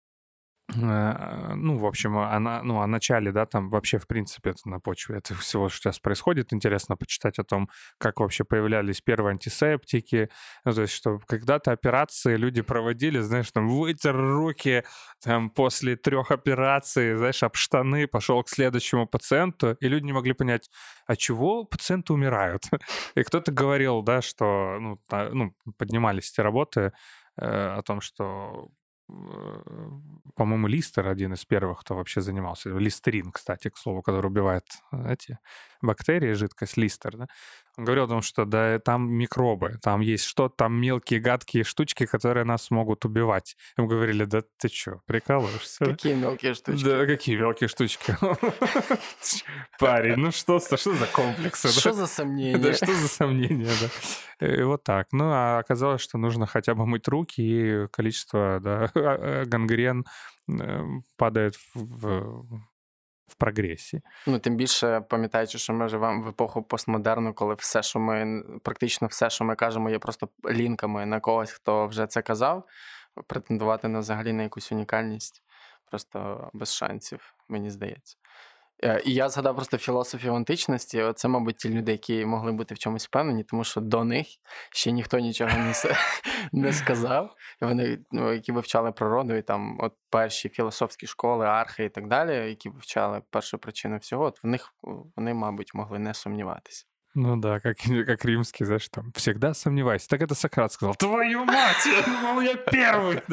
в общем, о начале, да, там вообще, в принципе, это на почве этого всего, что сейчас происходит. Интересно почитать о том, как вообще появлялись первые антисептики. Ну, то есть, что когда-то операции люди проводили, знаешь, там, вытер руки, там, после 3 операций, знаешь, об штаны, пошел к следующему пациенту, и люди не могли понять, а чего пациенты умирают? И кто-то говорил, да, что, поднимались эти работы о том, что по-моему, Листер один из первых, кто вообще занимался. Листерин, кстати, к слову, который убивает эти бактерии, жидкость Листер, да? Он говорил о том, что да, там микробы, там есть что-то, там мелкие гадкие штучки, которые нас могут убивать. Ему говорили, да ты чё, прикалываешься? Какие мелкие штучки? Да, какие мелкие штучки? Парень, ну что за комплексы? Что за сомнения? Да, что за сомнения, да. И вот так. Ну, а оказалось, что нужно хотя бы мыть руки, и количество, да, гангрен падает в прогресії. Ну, тим більше, пам'ятаючи, що ми живемо в епоху постмодерну, коли практично все, що ми кажемо, є просто лінками на когось, хто вже це казав, претендувати взагалі на якусь унікальність просто без шансів, мені здається. І я згадав просто філософів античності. Це, мабуть, ті люди, які могли бути в чомусь впевнені, тому що до них ще ніхто нічого не сказав. Вони, які вивчали природу, і там от перші філософські школи, архи і так далі, які вивчали першу причину всього, от вони, мабуть, могли не сумніватися. Ну да, как римский, знаешь, там, всегда сомневайся. Так это Сократ сказал. Твою мать, я думал, я первый.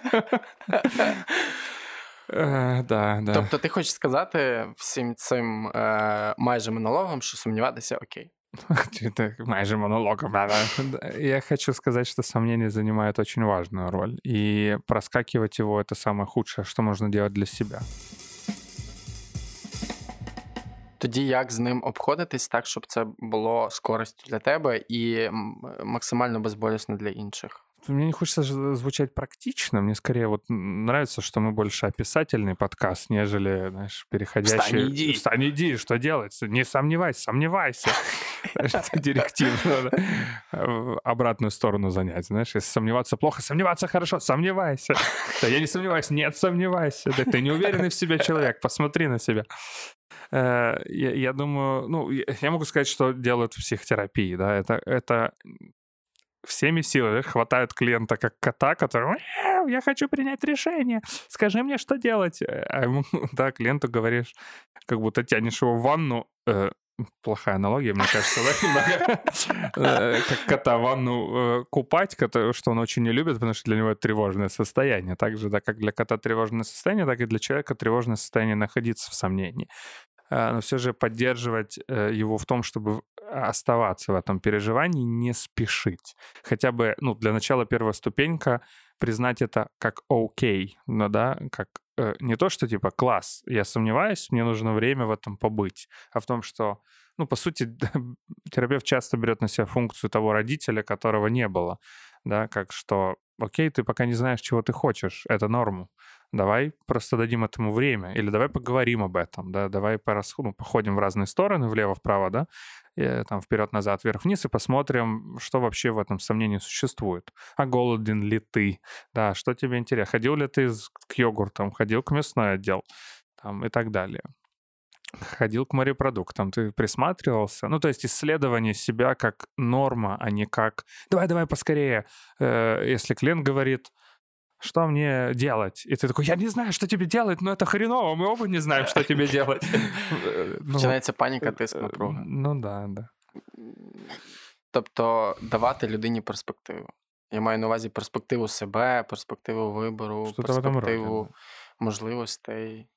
Да. Тобто ти хочеш сказати всім цим майже монологом, що сумніватися окей? Это майже монологом. Я хочу сказать, что сомнения занимают очень важную роль. И проскакивать его — это самое худшее, что можно делать для себя. Тоді як з ним обходитись так, щоб це було з користю для тебе і максимально безболісно для інших? Мне не хочется звучать практично, мне скорее вот нравится, что мы больше описательный подкаст, нежели, знаешь, переходящий... Встань, иди, что делать? Не сомневайся. Это директивно, в обратную сторону занять, знаешь, если сомневаться плохо, сомневаться хорошо, сомневайся. Да, я не сомневаюсь, нет, сомневайся. Да, ты неуверенный в себе человек, посмотри на себя. Я думаю, я могу сказать, что делают в психотерапии, да, это всеми силами хватают клиента как кота, который я хочу принять решение, скажи мне, что делать. А ему, да, клиенту говоришь, как будто тянешь его в ванну, плохая аналогия, мне кажется, да? Как кота в ванну купать, что он очень не любит, потому что для него это тревожное состояние. Так же, да, как для кота тревожное состояние, так и для человека тревожное состояние находиться в сомнении. Но все же поддерживать его в том, чтобы оставаться в этом переживании, не спешить. Хотя бы, для начала первая ступенька — признать это как окей, как не то, что типа класс, я сомневаюсь, мне нужно время в этом побыть, а в том, что, по сути, терапевт часто берет на себя функцию того родителя, которого не было, да, как что окей, ты пока не знаешь, чего ты хочешь, это норму. Давай просто дадим этому время, или давай поговорим об этом, да, давай походим в разные стороны, влево-вправо, да, и, там вперед-назад, вверх-вниз, и посмотрим, что вообще в этом сомнении существует. А голоден ли ты, да, что тебе интересно, ходил ли ты к йогуртам, ходил к мясной отдел, там, и так далее. ходил к морепродуктам, ты присматривался. Ну, то есть исследование себя как норма, а не как «давай поскорее». Если клиент говорит, что мне делать? И ты такой, я не знаю, что тебе делать, но это хреново, мы оба не знаем, что тебе делать. Починається паніка, тиск, напруга. Ну да. Тобто давати людині перспективу. Я маю на увазі перспективу себе, перспективу вибору, Что-то в этом роде, перспективу да. можливостей.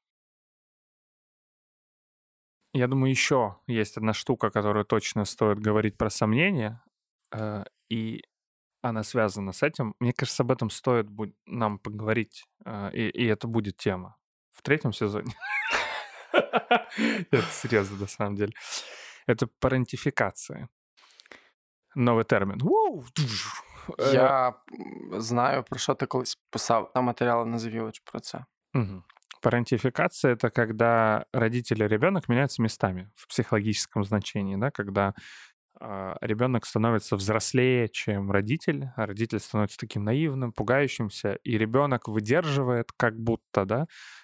Я думаю, еще есть одна штука, которую точно стоит говорить про сомнения, и она связана с этим. Мне кажется, об этом стоит нам поговорить, и это будет тема в 3 сезоне. Это серьезно, на самом деле. Это парентификация. Новый термин. Я знаю, про що ти колись писав. Там матеріали на The Village про це. Парентификация — это когда родитель и ребенок меняются местами в психологическом значении, да, когда ребенок становится взрослее, чем родитель, а родитель становится таким наивным, пугающимся, и ребенок выдерживает как будто, да,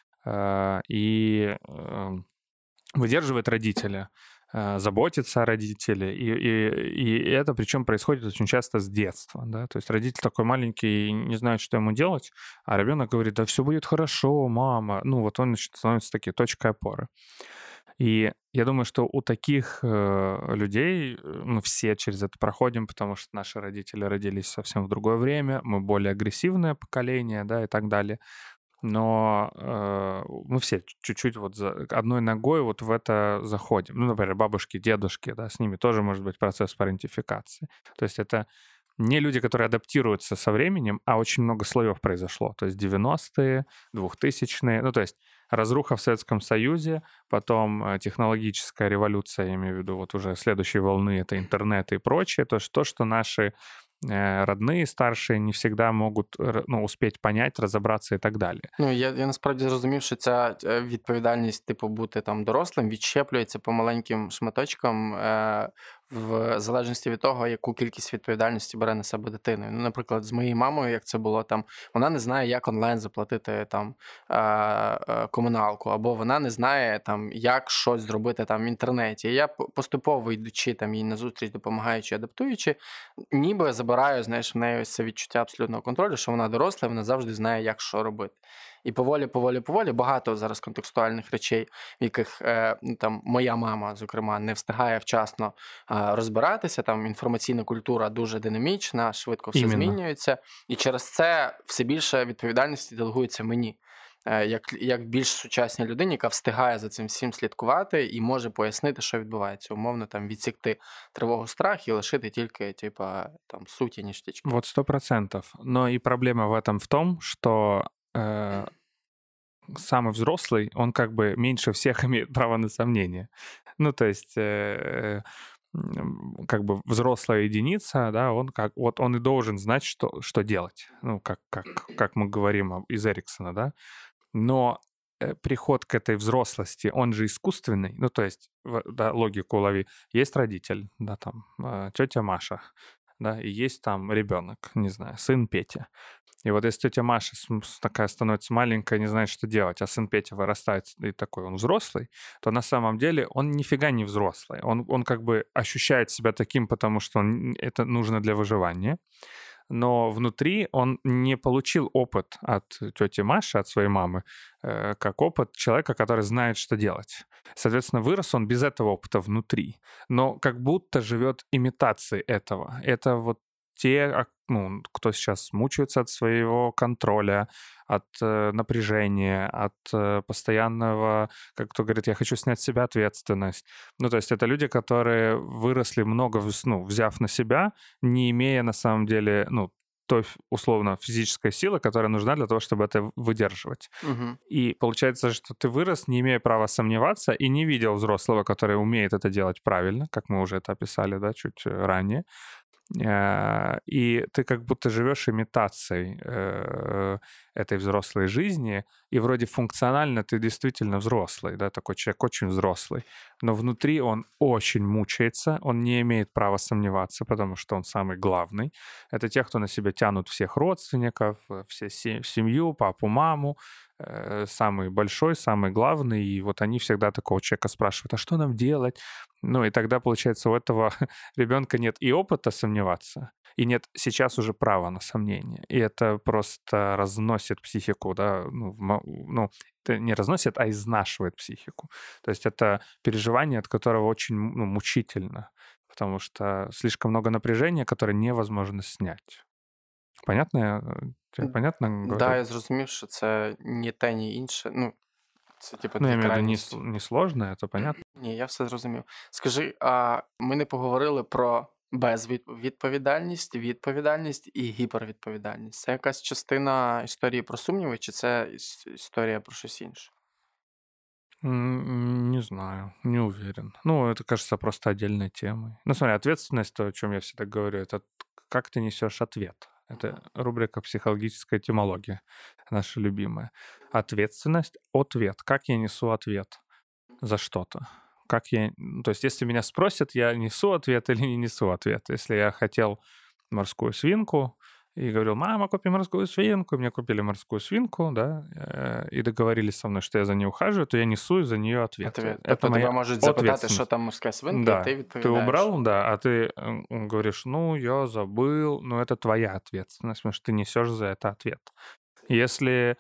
и выдерживает родителя, заботится о родителе, и это причем происходит очень часто с детства, да, то есть родитель такой маленький и не знает, что ему делать, а ребенок говорит, да все будет хорошо, мама, ну вот он становится такой точкой опоры. И я думаю, что у таких людей мы все через это проходим, потому что наши родители родились совсем в другое время, мы более агрессивное поколение, да, и так далее. Но мы все чуть-чуть вот одной ногой вот в это заходим. Ну, например, бабушки, дедушки, да, с ними тоже может быть процесс парентификации. То есть это не люди, которые адаптируются со временем, а очень много слоев произошло. То есть 90-е, 2000-е, ну, то есть разруха в Советском Союзе, потом технологическая революция, я имею в виду вот уже следующей волны, это интернет и прочее, то, что наши родные, старшие не всегда можуть успіти понять, розібратися і так далі. Ну, я насправді зрозумів, що ця відповідальність, типу, бути там дорослим, відщеплюється по маленьким шматочкам в залежності від того, яку кількість відповідальності бере на себе дитина. Ну, наприклад, з моєю мамою, як це було там, вона не знає, як онлайн заплатити там комуналку, або вона не знає там, як щось зробити там в інтернеті. І я поступово йдучи там їй назустріч, допомагаючи, адаптуючи, ніби забираю, знаєш, в неї ось це відчуття абсолютного контролю, що вона доросла, вона завжди знає, як що робити. І поволі багато зараз контекстуальних речей, в яких там моя мама, зокрема, не встигає вчасно розбиратися. Там інформаційна культура дуже динамічна, швидко все змінюється. І через це все більше відповідальності делегується мені. Як більш сучасній людині, яка встигає за цим всім слідкувати і може пояснити, що відбувається. Умовно, там, відсікти тривогу, страх і лишити тільки, типа, там, суті, ніштячки. Вот 100%. Но и проблема в этом в том, что самый взрослый, он как бы меньше всех имеет право на сомнение. Ну, то есть как бы взрослая единица, да, он и должен знать, что делать. Ну, как мы говорим из Эриксона, да. Но приход к этой взрослости, он же искусственный. Ну, то есть, да, логику лови. Есть родитель, да, там, тетя Маша, да, и есть там ребенок, не знаю, сын Петя. И вот если тетя Маша такая становится маленькая, не знает, что делать, а сын Петя вырастает и такой, он взрослый, то на самом деле он нифига не взрослый. Он как бы ощущает себя таким, потому что это нужно для выживания. Но внутри он не получил опыт от тети Маши, от своей мамы, как опыт человека, который знает, что делать. Соответственно, вырос он без этого опыта внутри, но как будто живет имитацией этого. Это вот те, кто сейчас мучается от своего контроля, от напряжения, от постоянного, как кто говорит, я хочу снять с себя ответственность. Ну, то есть это люди, которые выросли много, взяв на себя, не имея на самом деле, той, условно, физической силы, которая нужна для того, чтобы это выдерживать. Угу. И получается, что ты вырос, не имея права сомневаться, и не видел взрослого, который умеет это делать правильно, как мы уже это описали, да, чуть ранее. И ты как будто живешь имитацией этой взрослой жизни, и вроде функционально ты действительно взрослый, да, такой человек очень взрослый, но внутри он очень мучается, он не имеет права сомневаться, потому что он самый главный. Это те, кто на себя тянут всех родственников, все семью, папу, маму, самый большой, самый главный, и вот они всегда такого человека спрашивают, а что нам делать? Ну и тогда, получается, у этого ребенка нет и опыта сомневаться, и нет сейчас уже права на сомнение. И это просто разносит психику, да, ну, это не разносит, а изнашивает психику. То есть это переживание, от которого очень мучительно, потому что слишком много напряжения, которое невозможно снять. Понятно? Тебе понятно говорю? Да, я зрозумів, що це ні те, ні інше. Ну, це типу Ну, я дві имею в виду крайності. не сложно, это понятно. Ні, я все зрозумів. Скажи, а ми не поговорили про відповідальність і гіпервідповідальність. Це якась частина історії про сумніви, чи це історія про щось інше? Не знаю, не уверен. Ну, это кажется просто отдельной темой. Ну, смотри, ответственность, то, о чем я всегда говорю, это как ты несешь ответ. Это рубрика «Психологическая этимология», наша любимая. Ответственность, ответ. Как я несу ответ за что-то? То есть, если меня спросят, я несу ответ или не несу ответ. Если я хотел морскую свинку и говорил, мама, купи морскую свинку, и мне купили морскую свинку, да, и договорились со мной, что я за ней ухаживаю, то я несу за нее ответ. Тобто тебе можуть запитати, що там морська свинка, да. і ти відповідаєш. Ты убрал, да, а ты говоришь, ну, я забыл, ну, это твоя ответственность, потому что ты несешь за это ответ. Если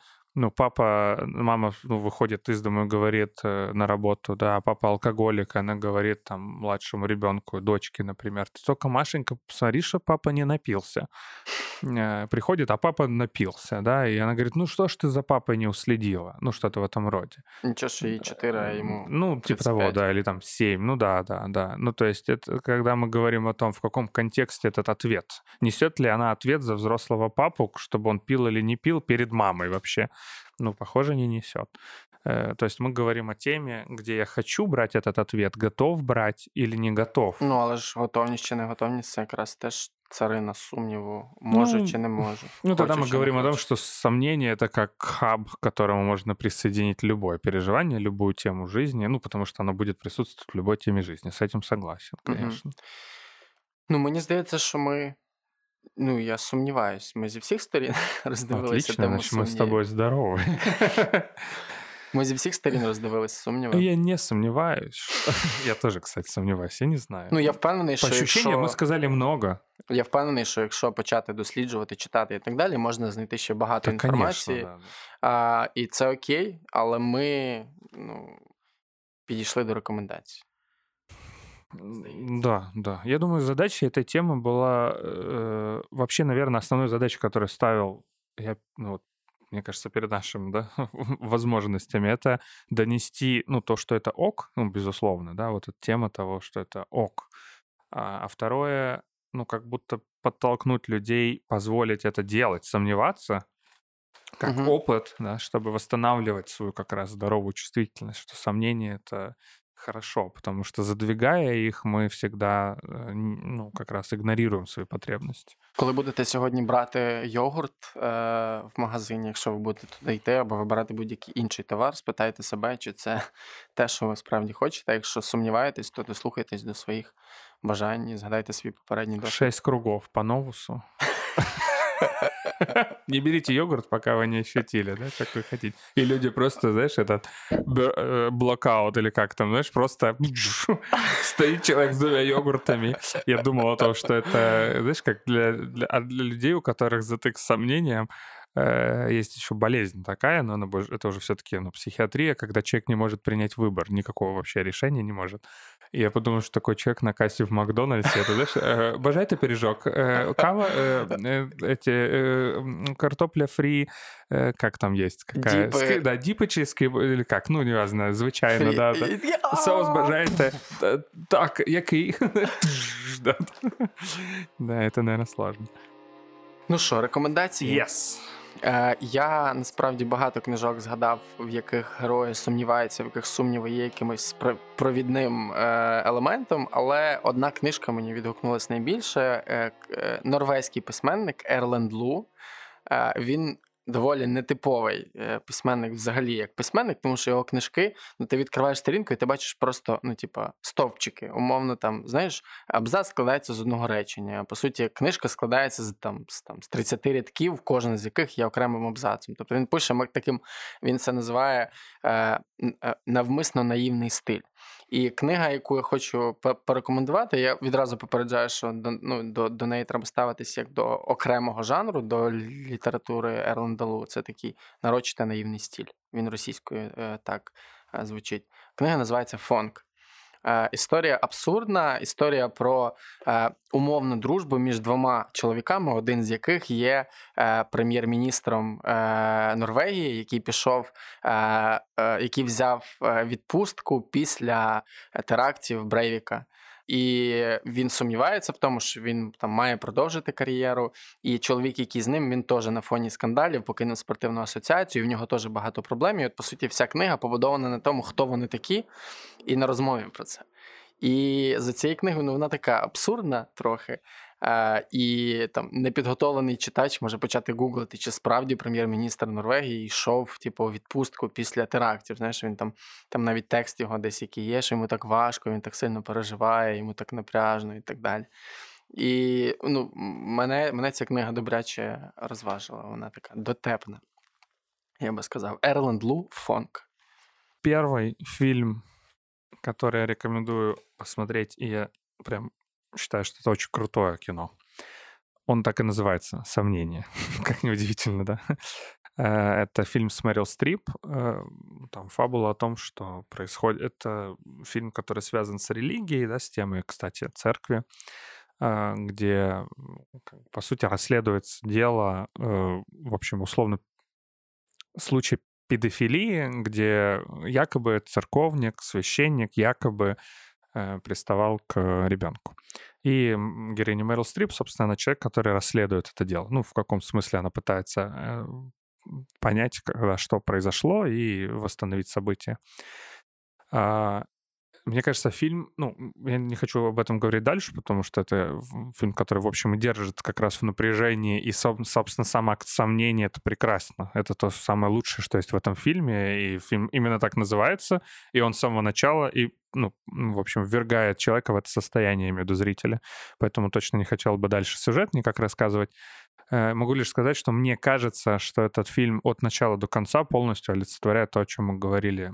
мама выходит из дома и говорит на работу, да, папа алкоголик, она говорит там младшему ребенку, дочке, например, ты только, Машенька, посмотри, что папа не напился. Приходит, а папа напился, да, и она говорит, ну что ж ты за папой не уследила? Ну, что-то в этом роде. Ничего, что ей 4, а ему Ну, 35. типа того, да, или там 7, ну да. Ну, то есть это когда мы говорим о том, в каком контексте этот ответ. Несет ли она ответ за взрослого папу, чтобы он пил или не пил перед мамой вообще? Ну, похоже, не несет. То есть мы говорим о теме, где я хочу брать этот ответ, готов брать или не готов. Ну, але ж готовність чи не готовність, це якраз теж царина сумніву, може чи не може. Ну, тогда мы говорим о том, хоче. что сомнение — это как хаб, к которому можно присоединить любое переживание, любую тему жизни, ну, потому что оно будет присутствовать в любой теме жизни. С этим согласен, конечно. Ну, мені здається, що ми... Ну, я сумніваюсь, ми зі всіх сторін роздивилися Отлично, тему значит, мы с сумнівів. тобой здоровы. Ми зі всіх сторін роздивилися сумніви. Я не сомневаюсь. Я тоже, кстати, сомневаюсь, я не знаю. Ну, я впевнений, По що ощущениям мы якщо... сказали много. Я впевнений, що якщо почати досліджувати, читати і так далі, можна знайти ще багато інформації. Конечно, да. І це окей, але ми підійшли до рекомендацій. Да. Я думаю, задача этой темы была вообще, наверное, основной задачей, которую ставил я, мне кажется, перед нашими возможностями, это донести, то, что это ок, безусловно, да, вот эта тема того, что это ок. А второе, как будто подтолкнуть людей, позволить это делать, сомневаться, как опыт, да, чтобы восстанавливать свою как раз здоровую чувствительность, что сомнение — это хорошо, потому что, задвигая их, мы всегда, как раз игнорируем свои потребности. Коли будете сьогодні брати йогурт в магазині, якщо ви будете туди йти, або вибирати будь-який інший товар, спитайте себе, чи це те, що ви справді хочете. Якщо сумніваєтесь, то дослухайтесь до своїх бажань і згадайте свій попередній досвід. 6 кругов по новусу. Не берите йогурт, пока вы не ощутили, да, как вы хотите. И люди просто, знаешь, этот блокаут или как там, знаешь, просто стоит человек с 2 йогуртами. Я думал о том, что это, знаешь, как для людей, у которых затык с сомнением, есть еще болезнь такая, но это уже все-таки психиатрия, когда человек не может принять выбор, никакого вообще решения не может. И я подумал, что такой человек на кассе в Макдональдсе, это, знаешь, бажаєте пиріжок, кава, картопля фри, как там есть? Какая? Дипы. Да, дипочки, или как, неважно, звичайно, да. Соус бажаєте, так, який? Да, это, наверное, сложно. Ну що, рекомендації? Yes. Я насправді багато книжок згадав, в яких герої сумніваються, в яких сумніви є якимось провідним елементом, але одна книжка мені відгукнулась найбільше. Норвезький письменник Ерленд Лу. Він доволі нетиповий письменник взагалі як письменник, тому що його книжки, ти відкриваєш сторінку і ти бачиш просто, стовпчики. Умовно, знаєш, абзац складається з одного речення. По суті, книжка складається з 30 рядків, кожен з яких є окремим абзацом. Тобто він пише він це називає навмисно наївний стиль. І книга, яку я хочу порекомендувати, я відразу попереджаю, що до неї треба ставитись як до окремого жанру, до літератури Ерленда Лу. Це такий нарочитий наївний стиль. Він російською так звучить. Книга називається «Фонк». Історія абсурдна, історія про умовну дружбу між двома чоловіками, один з яких є прем'єр-міністром Норвегії, який взяв відпустку після терактів Брейвіка. І він сумнівається в тому, що він має продовжити кар'єру. І чоловік, який з ним, він теж на фоні скандалів покинув спортивну асоціацію, і в нього теж багато проблем. І от, по суті, вся книга побудована на тому, хто вони такі, і на розмові про це. І за цією книгою вона така абсурдна трохи. І непідготовлений читач може почати гуглити, чи справді прем'єр-міністр Норвегії йшов у відпустку після терактів. Знаєш, він там навіть текст його десь який є, що йому так важко, він так сильно переживає, йому так напряжно і так далі. І мене ця книга добряче розважила, вона така дотепна, я би сказав. Ерленд Лу «Фонк». Первый фильм, который я рекомендую посмотреть, и я прям считаю, что это очень крутое кино. Он так и называется «Сомнение». Как неудивительно, да? Это фильм с Мэрил Стрип. Там фабула о том, что происходит... Это фильм, который связан с религией, да, с темой, кстати, церкви, где, по сути, расследуется дело, в общем, условно, случай педофилии, где якобы церковник, священник якобы приставал к ребенку. И героиня Мэрил Стрип, собственно, она человек, который расследует это дело. В каком смысле она пытается понять, что произошло, и восстановить события. Мне кажется, фильм... я не хочу об этом говорить дальше, потому что это фильм, который, в общем, и держит как раз в напряжении, и, собственно, сам акт сомнения — это прекрасно. Это то самое лучшее, что есть в этом фильме, и фильм именно так называется, и он с самого начала, и, в общем, ввергает человека в это состояние, я имею в виду зрителя. Поэтому точно не хотел бы дальше сюжет никак рассказывать. Могу лишь сказать, что мне кажется, что этот фильм от начала до конца полностью олицетворяет то, о чем мы говорили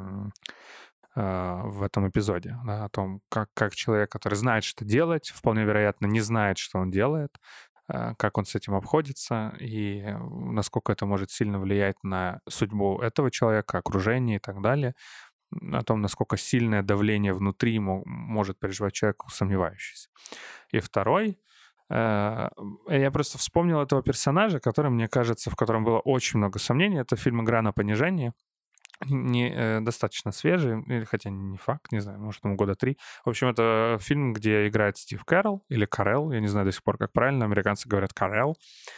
в этом эпизоде, да, о том, как человек, который знает, что делать, вполне вероятно, не знает, что он делает, как он с этим обходится и насколько это может сильно влиять на судьбу этого человека, окружение и так далее, о том, насколько сильное давление внутри может переживать человек, сомневающийся. И второй, я просто вспомнил этого персонажа, который, мне кажется, в котором было очень много сомнений. Это фильм «Игра на понижение». Достаточно свежий, хотя не факт, не знаю, может, ему года 3. В общем, это фильм, где играет Стив Кэрролл или Карелл, я не знаю до сих пор, как правильно, американцы говорят Карелл.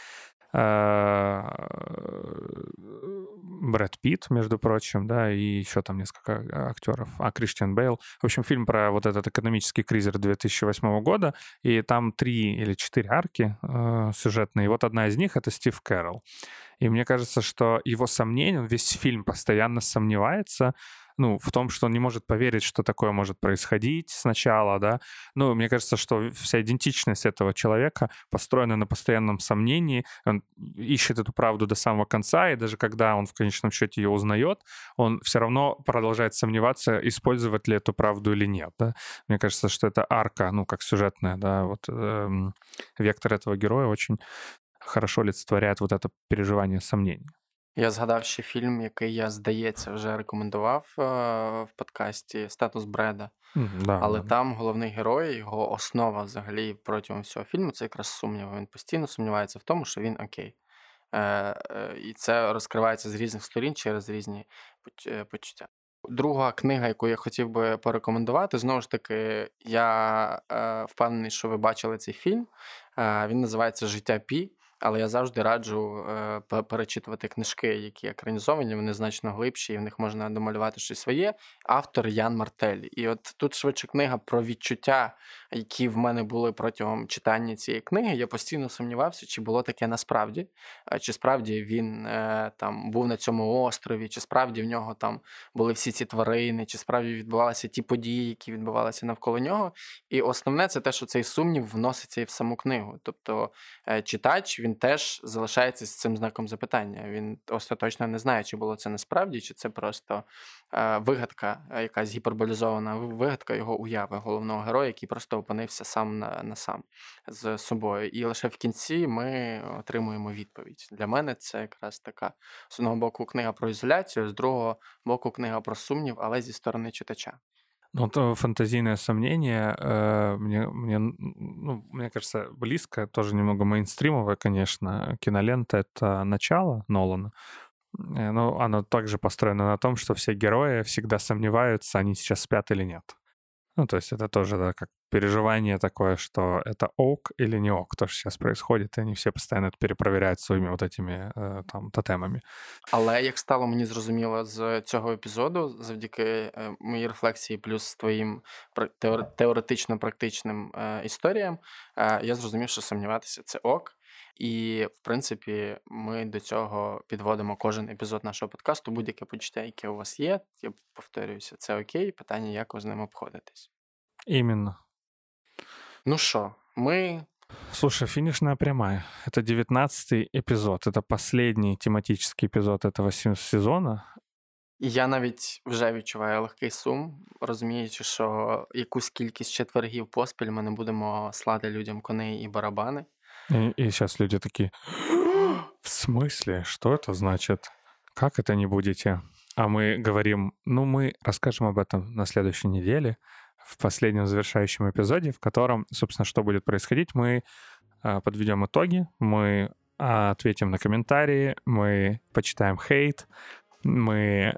Брэд Питт, между прочим, да, и еще там несколько актеров, Кристиан Бейл. В общем, фильм про вот этот экономический кризис 2008 года, и там 3 или 4 арки сюжетные, и вот одна из них — это Стив Кэрролл. И мне кажется, что его сомнения, он весь фильм постоянно сомневается, в том, что он не может поверить, что такое может происходить сначала, да. Мне кажется, что вся идентичность этого человека построена на постоянном сомнении. Он ищет эту правду до самого конца, и даже когда он в конечном счете ее узнает, он все равно продолжает сомневаться, использовать ли эту правду или нет, да. Мне кажется, что это арка, как сюжетная, да, вектор этого героя очень хорошо олицетворяет вот это переживание сомнений. Я згадав ще фільм, який я, здається, вже рекомендував в подкасті «Статус Бреда». Да, Але там головний герой, його основа взагалі протягом всього фільму — це якраз сумніви. Він постійно сумнівається в тому, що він окей. І це розкривається з різних сторін через різні почуття. Друга книга, яку я хотів би порекомендувати, знову ж таки, я впевнений, що ви бачили цей фільм. Він називається «Життя Пі». але я завжди раджу перечитувати книжки, які екранізовані, вони значно глибші, і в них можна домалювати щось своє. Автор Ян Мартель. І от тут швидше книга про відчуття, які в мене були протягом читання цієї книги. Я постійно сумнівався, чи було таке насправді, чи справді він там був на цьому острові, чи справді в нього там були всі ці тварини, чи справді відбувалися ті події, які відбувалися навколо нього. І основне це те, що цей сумнів вноситься і в саму книгу. Тобто читач, він теж залишається з цим знаком запитання. Він остаточно не знає, чи було це насправді, чи це просто вигадка, якась гіперболізована вигадка його уяви, головного героя, який просто опинився сам на сам з собою. І лише в кінці ми отримуємо відповідь. Для мене це якраз така, з одного боку, книга про ізоляцію, з другого боку, книга про сумнів, але зі сторони читача. Ну, то фантазийное сомнение, мне кажется, близко, тоже немного мейнстримовое, конечно. Кинолента — это начало Нолана, но оно также построено на том, что все герои всегда сомневаются, они сейчас спят или нет. Ну, то есть это тоже, да, как переживание такое, что это ок или не ок, то, что сейчас происходит, и они все постоянно это перепроверяют своими вот этими там тотемами. Але як стало мені зрозуміло з цього епізоду, завдяки моїй рефлексії плюс твоїм теоретично-практичним історіям, я зрозумів, що сумніватися — це ок. І, в принципі, ми до цього підводимо кожен епізод нашого подкасту. Будь-яке почуття, яке у вас є, я повторююся, це окей. Питання, як ви з ним обходитесь. Именно. Ну що, ми... Слушай, финишная прямая. Это 19-й эпизод. Это последний тематический эпизод этого сезона. І я навіть вже відчуваю легкий сум, розуміючи, що якусь кількість четвергів поспіль ми не будемо слати людям коней і барабани. И сейчас люди такие: в смысле? Что это значит? Как это не будете? А мы говорим: ну, мы расскажем об этом на следующей неделе, в последнем завершающем эпизоде, в котором, собственно, что будет происходить. Мы подведем итоги, мы ответим на комментарии, мы почитаем хейт, мы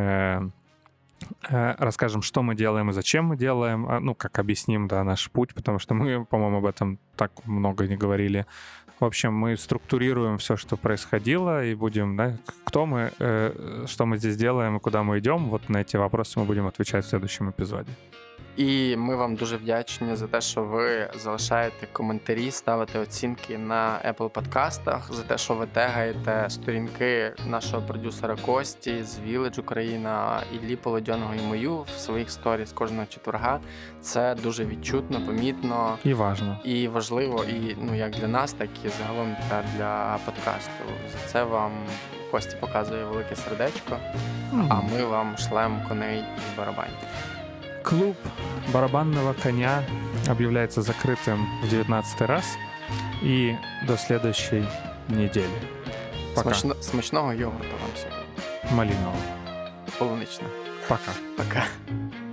расскажем, что мы делаем и зачем мы делаем, ну, как объясним, да, наш путь, потому что мы, по-моему, об этом так много не говорили. В общем, мы структурируем все, что происходило, и будем, да, кто мы, что мы здесь делаем и куда мы идем. Вот на эти вопросы мы будем отвечать в следующем эпизоде. І ми вам дуже вдячні за те, що ви залишаєте коментарі, ставите оцінки на Apple подкастах, за те, що ви тегаєте сторінки нашого продюсера Кості з Village Україна, Іллі Полодьоного і мою в своїх сторіс кожного четверга. Це дуже відчутно, помітно. І важливо. І важливо, і ну, як для нас, так і загалом для подкасту. За це вам Кості показує велике сердечко, а ми вам шлем коней і барабанів. Клуб барабанного коня объявляется закрытым в 19-й раз. И до следующей недели. Пока. Смачного йогурту вам сьогодні. Малинового. Полуничного. Пока. Пока.